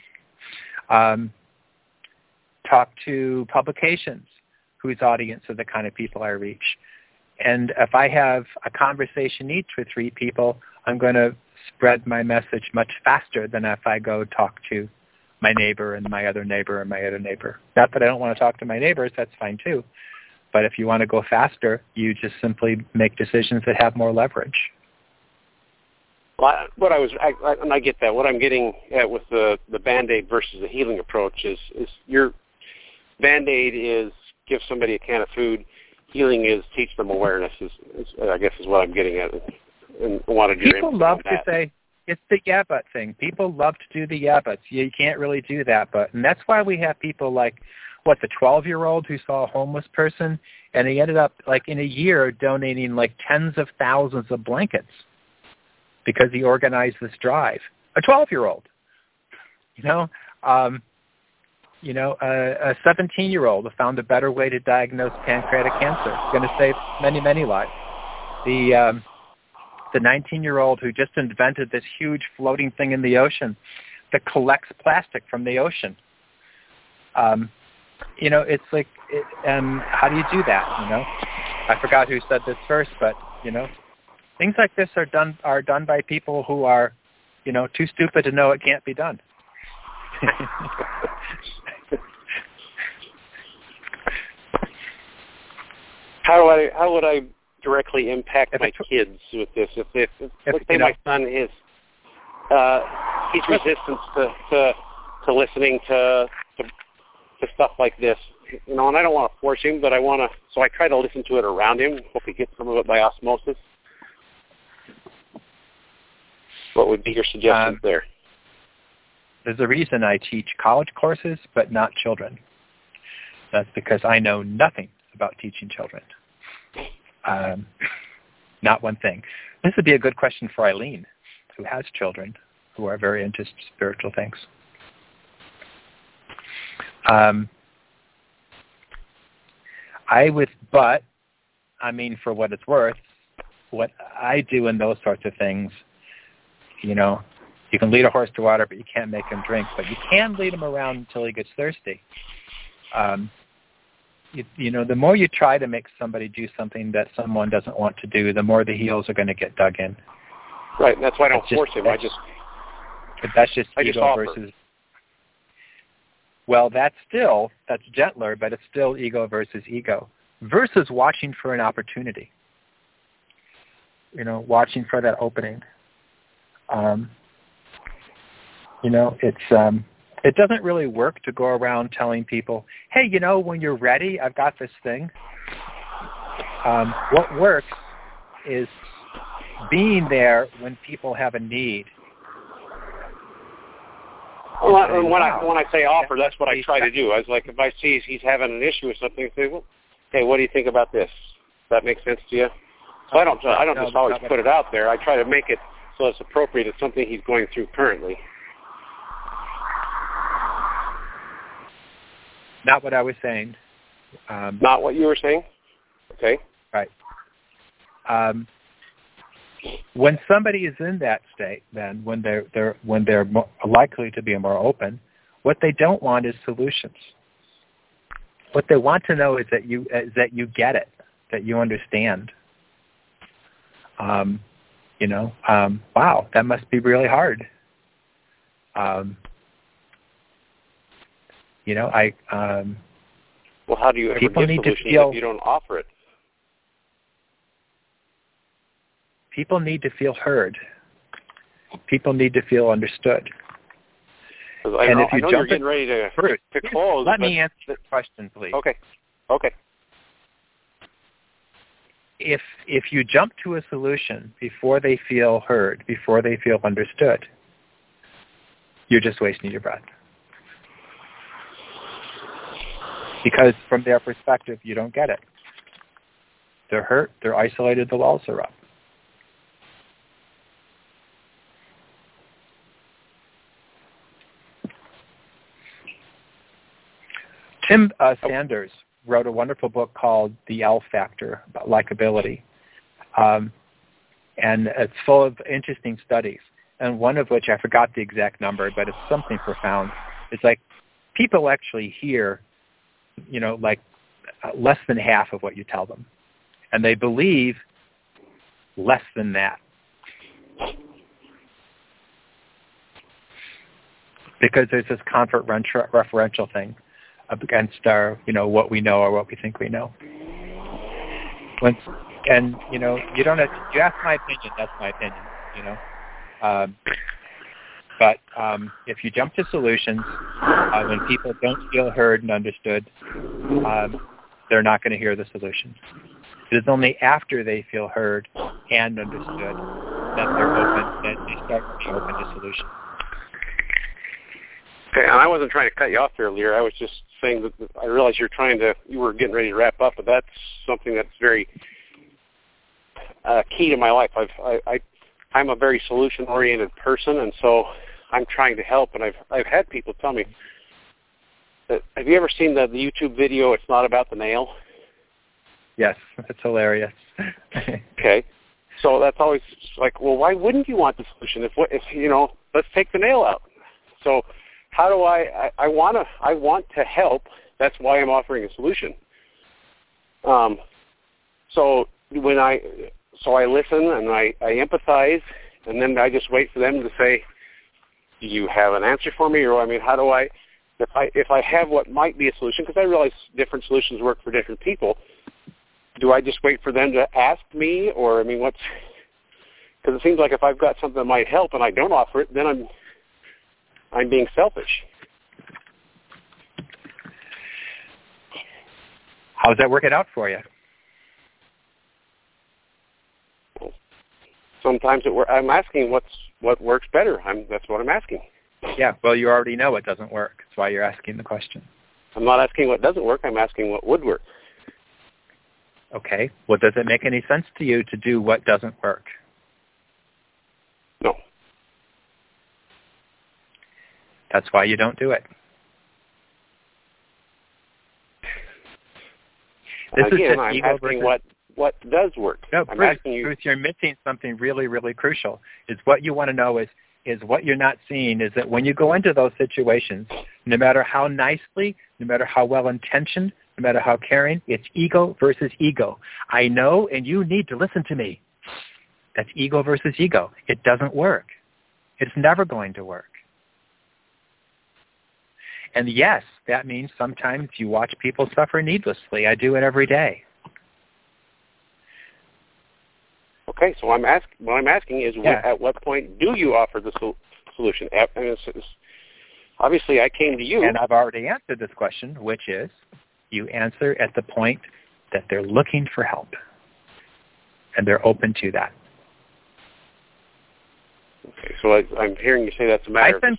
Talk to publications whose audience are the kind of people I reach. And if I have a conversation each with 3 people, I'm going to spread my message much faster than if I go talk to my neighbor and my other neighbor and my other neighbor. Not that I don't want to talk to my neighbors, that's fine too. But if you want to go faster, you just simply make decisions that have more leverage. Well, I get that. What I'm getting at with the Band-Aid versus the healing approach is your Band-Aid is give somebody a can of food. Healing is teach them awareness. I guess is what I'm getting at. And wanted your people love to say it's the yeah but thing. People love to do the yeah buts. You can't really do that, but and that's why we have people like the 12-year-old who saw a homeless person and he ended up like in a year donating like tens of thousands of blankets because he organized this drive. A 12-year-old, a 17-year-old who found a better way to diagnose pancreatic cancer. It's going to save many, many lives. The 19-year-old who just invented this huge floating thing in the ocean that collects plastic from the ocean. It's like, how do you do that? I forgot who said this first, but things like this are done by people who are, too stupid to know it can't be done. How would I directly impact my kids with this? If let's say my son is he's resistant to listening to stuff like this, and I don't want to force him, but so I try to listen to it around him. Hope he gets some of it by osmosis. What would be your suggestions there? There's a reason I teach college courses, but not children. That's because I know nothing about teaching children. Not one thing. This would be a good question for Eileen, who has children who are very into spiritual things. For what it's worth, what I do in those sorts of things, you can lead a horse to water, but you can't make him drink. But you can lead him around until he gets thirsty. The more you try to make somebody do something that someone doesn't want to do, the more the heels are going to get dug in. Right, and that's why I don't force him. That's just ego versus... Well, that's gentler, but it's still ego versus ego. Versus watching for an opportunity. Watching for that opening. It doesn't really work to go around telling people, hey, when you're ready, I've got this thing. What works is being there when people have a need. Well, and when I say offer, that's what I try to do. I was like, if I see he's having an issue with something, I say, well, hey, what do you think about this? Does that make sense to you? So I don't just always put it out there. I try to make it so it's appropriate to something he's going through currently. Not what I was saying. Not what you were saying? Okay. Right. When somebody is in that state, then when they're more likely to be more open, what they don't want is solutions. What they want to know is that you get it, that you understand. Wow, that must be really hard. Well, how do you ever give solutions if you don't offer it? People need to feel heard. People need to feel understood. And if you jump you're getting ready to close. Let me answer the question, please. Okay. If you jump to a solution before they feel heard, before they feel understood, you're just wasting your breath. Because from their perspective, you don't get it. They're hurt, they're isolated, the walls are up. Tim Sanders wrote a wonderful book called The L Factor, about likability. And it's full of interesting studies. And one of which, I forgot the exact number, but it's something profound. It's like people actually hear, less than half of what you tell them. And they believe less than that. Because there's this referential thing against our, what we know or what we think we know. You don't have to, you ask my opinion, that's my opinion, But if you jump to solutions, when people don't feel heard and understood, they're not going to hear the solution. It is only after they feel heard and understood that they start to be open to solutions. Okay, and I wasn't trying to cut you off there, Lear. I was just saying that I realize you were getting ready to wrap up, but that's something that's very key to my life. I'm a very solution-oriented person, and so I'm trying to help. And I've had people tell me that, have you ever seen the YouTube video, It's Not About the Nail? Yes, it's hilarious. Okay, so that's always like, well, why wouldn't you want the solution? If let's take the nail out. So how do I want to help. That's why I'm offering a solution. So I listen and I empathize, and then I just wait for them to say, do you have an answer for me? Or how do I, if I have what might be a solution, because I realize different solutions work for different people, do I just wait for them to ask me? Or, because it seems like if I've got something that might help and I don't offer it, then I'm being selfish. How's that working out for you? Sometimes I'm asking what works better. That's what I'm asking. Yeah, well, you already know it doesn't work. That's why you're asking the question. I'm not asking what doesn't work. I'm asking what would work. Okay. Well, does it make any sense to you to do what doesn't work? No. That's why you don't do it. I'm asking what does work. No, I'm Bruce, asking you. Bruce, you're missing something really, really crucial. Is what you want to know is what you're not seeing is that when you go into those situations, no matter how nicely, no matter how well-intentioned, no matter how caring, it's ego versus ego. I know, and you need to listen to me. That's ego versus ego. It doesn't work. It's never going to work. And yes, that means sometimes you watch people suffer needlessly. I do it every day. Okay, so what I'm asking is, at what point do you offer the solution? Obviously, I came to you. And I've already answered this question, which is you answer at the point that they're looking for help. And they're open to that. Okay, so I'm hearing you say that's a matter of concern.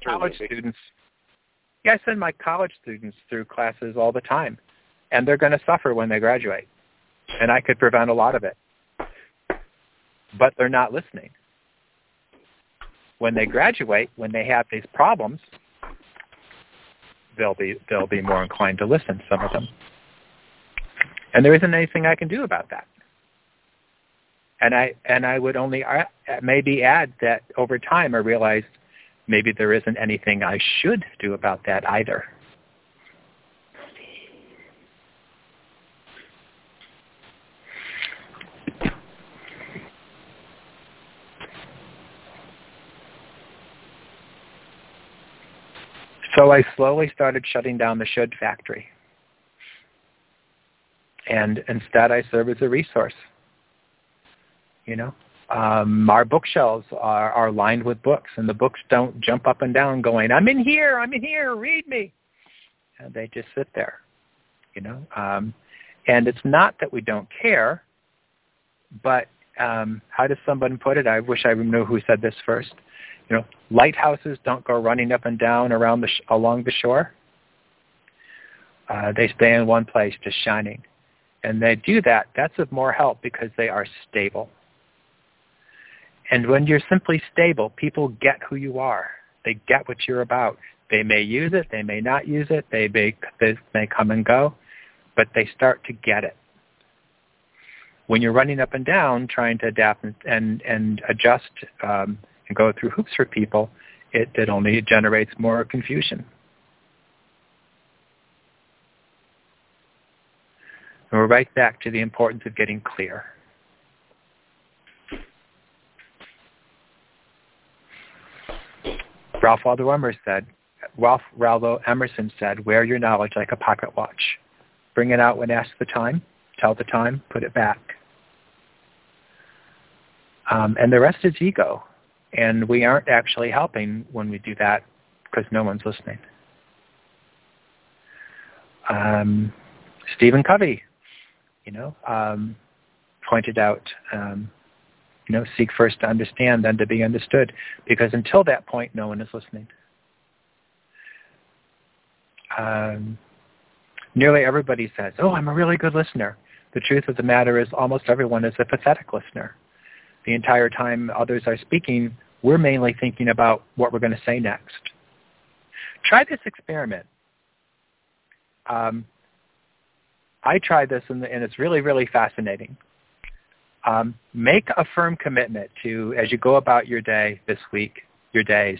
I send my college students through classes all the time. And they're going to suffer when they graduate. And I could prevent a lot of it. but they're not listening. When they graduate, when they have these problems, they'll be more inclined to listen, some of them. And there isn't anything I can do about that. And I would only maybe add that over time I realized maybe there isn't anything I should do about that either. So I slowly started shutting down the should factory. And instead I serve as a resource. Our bookshelves are lined with books, and the books don't jump up and down going, I'm in here, read me. And they just sit there, And it's not that we don't care, but how does someone put it? I wish I knew who said this first. Lighthouses don't go running up and down along the shore. They stay in one place, just shining. And they do that. That's of more help because they are stable. And when you're simply stable, people get who you are. They get what you're about. They may use it. They may not use it. They may come and go, but they start to get it. When you're running up and down, trying to adapt and adjust and go through hoops for people, it only generates more confusion. And we're right back to the importance of getting clear. Ralph Waldo Emerson said, wear your knowledge like a pocket watch. Bring it out when asked the time, tell the time, put it back. And the rest is ego. And we aren't actually helping when we do that because no one's listening. Stephen Covey, pointed out, seek first to understand, then to be understood, because until that point, no one is listening. Nearly everybody says, I'm a really good listener. The truth of the matter is almost everyone is a pathetic listener. The entire time others are speaking, we're mainly thinking about what we're going to say next. Try this experiment. I tried this, and it's really, really fascinating. Make a firm commitment to, as you go about your day this week, your days,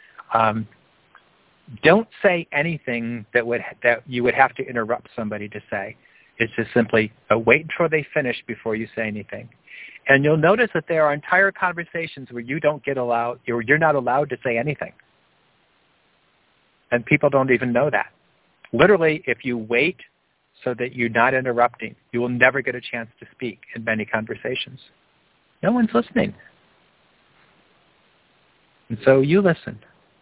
don't say anything that you would have to interrupt somebody to say. It's just simply wait until they finish before you say anything. And you'll notice that there are entire conversations where you're not allowed to say anything. And people don't even know that. Literally, if you wait so that you're not interrupting, you will never get a chance to speak in many conversations. No one's listening. And so you listen.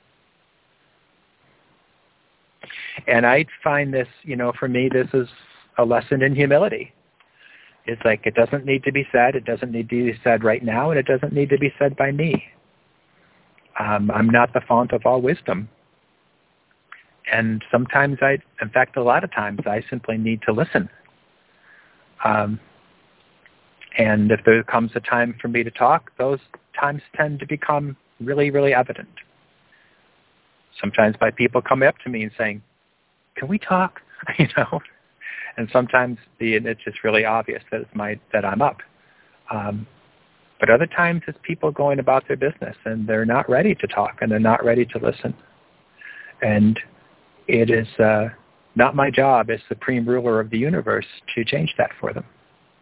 And I find this, for me, this is a lesson in humility. It's like it doesn't need to be said. It doesn't need to be said right now, and it doesn't need to be said by me. I'm not the font of all wisdom. And sometimes in fact, a lot of times, I simply need to listen. And if there comes a time for me to talk, those times tend to become really, really evident. Sometimes by people coming up to me and saying, can we talk? And sometimes it's just really obvious that that I'm up. But other times it's people going about their business and they're not ready to talk and they're not ready to listen. And it is not my job as supreme ruler of the universe to change that for them.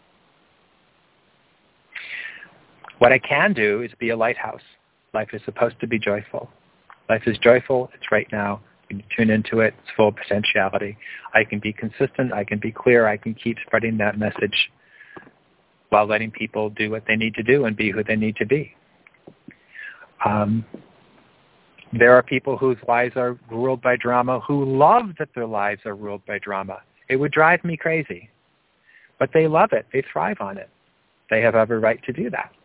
What I can do is be a lighthouse. Life is supposed to be joyful. Life is joyful. It's right now. You can tune into it. It's full of potentiality. I can be consistent. I can be clear. I can keep spreading that message while letting people do what they need to do and be who they need to be. There are people whose lives are ruled by drama who love that their lives are ruled by drama. It would drive me crazy. But they love it. They thrive on it. They have every right to do that.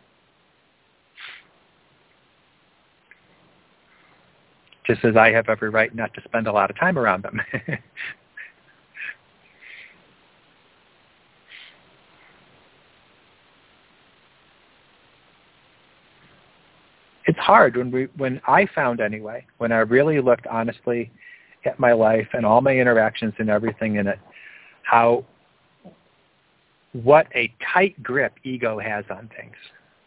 Just as I have every right not to spend a lot of time around them. it's hard when I found anyway, when I really looked honestly at my life and all my interactions and everything in it, what a tight grip ego has on things.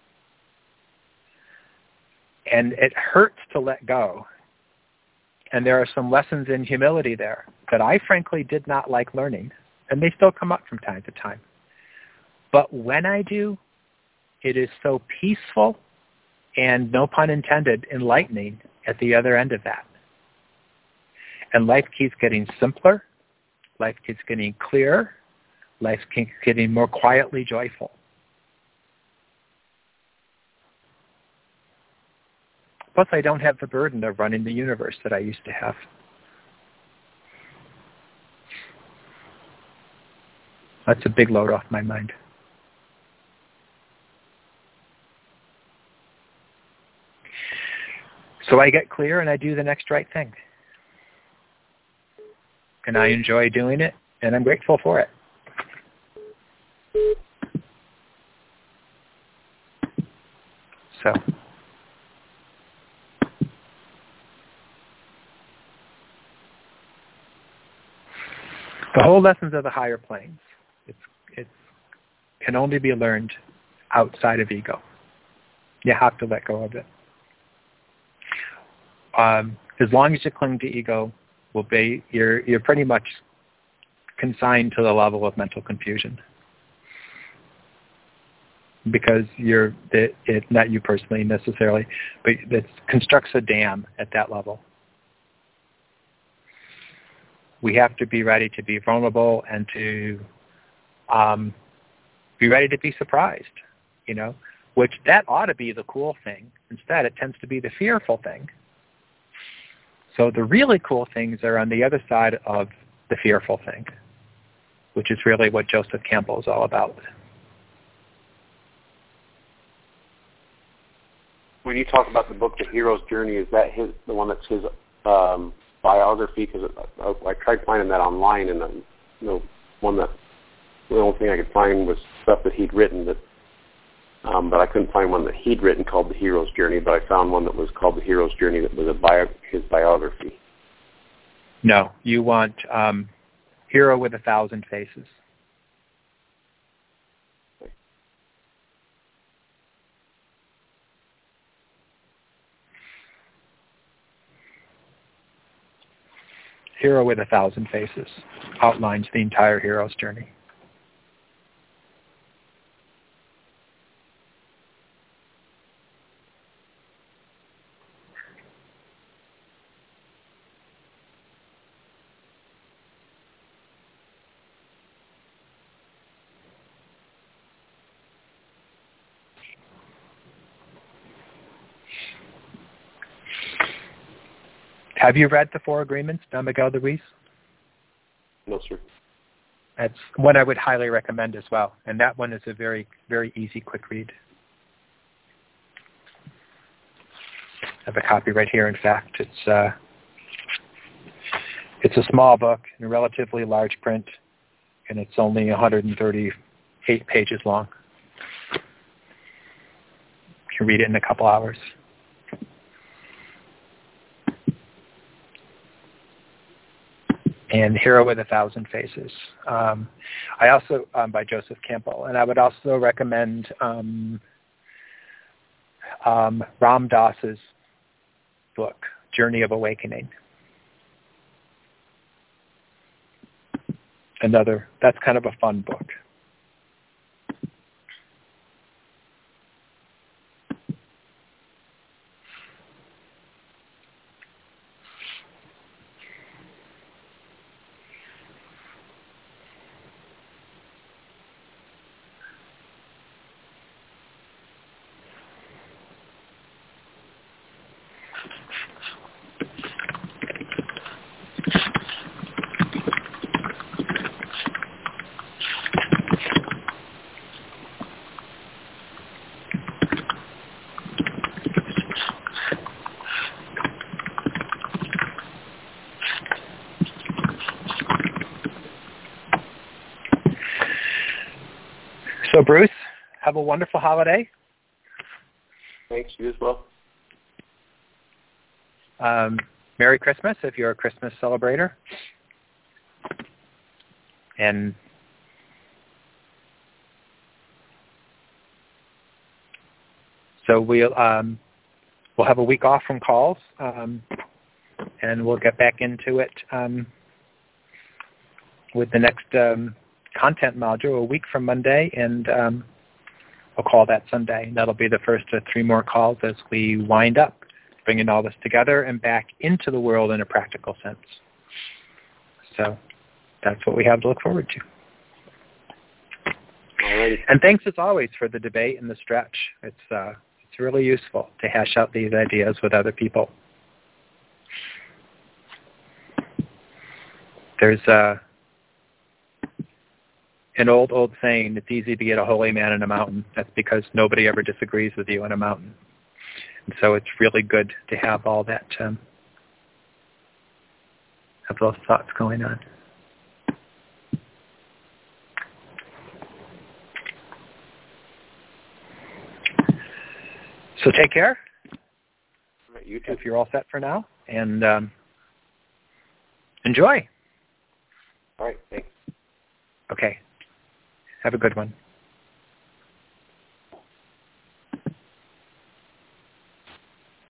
And it hurts to let go. And there are some lessons in humility there that I frankly did not like learning, and they still come up from time to time. But when I do, it is so peaceful and, no pun intended, enlightening at the other end of that. And life keeps getting simpler, life keeps getting clearer, life keeps getting more quietly joyful. Plus, I don't have the burden of running the universe that I used to have. That's a big load off my mind. So I get clear and I do the next right thing. And I enjoy doing it, and I'm grateful for it. So. The whole lessons of the higher planes. It can only be learned outside of ego. You have to let go of it. As long as you cling to ego, you're pretty much consigned to the level of mental confusion, because not you personally necessarily, but it constructs a dam at that level. We have to be ready to be vulnerable and to be ready to be surprised, which that ought to be the cool thing. Instead, it tends to be the fearful thing. So the really cool things are on the other side of the fearful thing, which is really what Joseph Campbell is all about. When you talk about the book, The Hero's Journey, is that the one that's his biography? Because I tried finding that online, and the only thing I could find was stuff that he'd written, but I couldn't find one that he'd written called The Hero's Journey. But I found one that was called The Hero's Journey that was his biography. No, you want Hero with 1,000 Faces. Hero with 1,000 Faces outlines the entire hero's journey. Have you read The Four Agreements by Miguel Ruiz? No, sir. That's one I would highly recommend as well. And that one is a very, very easy, quick read. I have a copy right here, in fact. It's a small book in relatively large print, and it's only 138 pages long. You can read it in a couple hours. And Hero with 1,000 Faces. I also, by Joseph Campbell. And I would also recommend Ram Dass's book, Journey of Awakening. That's kind of a fun book. So Bruce, have a wonderful holiday. Thanks, you as well. Merry Christmas if you're a Christmas celebrator. And so we'll have a week off from calls, and we'll get back into it with the next content module a week from Monday, and we'll call that Sunday. And that'll be the first of 3 more calls as we wind up, bringing all this together and back into the world in a practical sense. So that's what we have to look forward to. Alrighty. And thanks as always for the debate and the stretch. It's really useful to hash out these ideas with other people. There's an old saying, it's easy to get a holy man in a mountain. That's because nobody ever disagrees with you in a mountain. And so it's really good to have all that, have those thoughts going on. So take care. All right, you too. If you're all set for now, and enjoy. All right, thanks. Okay. Have a good one.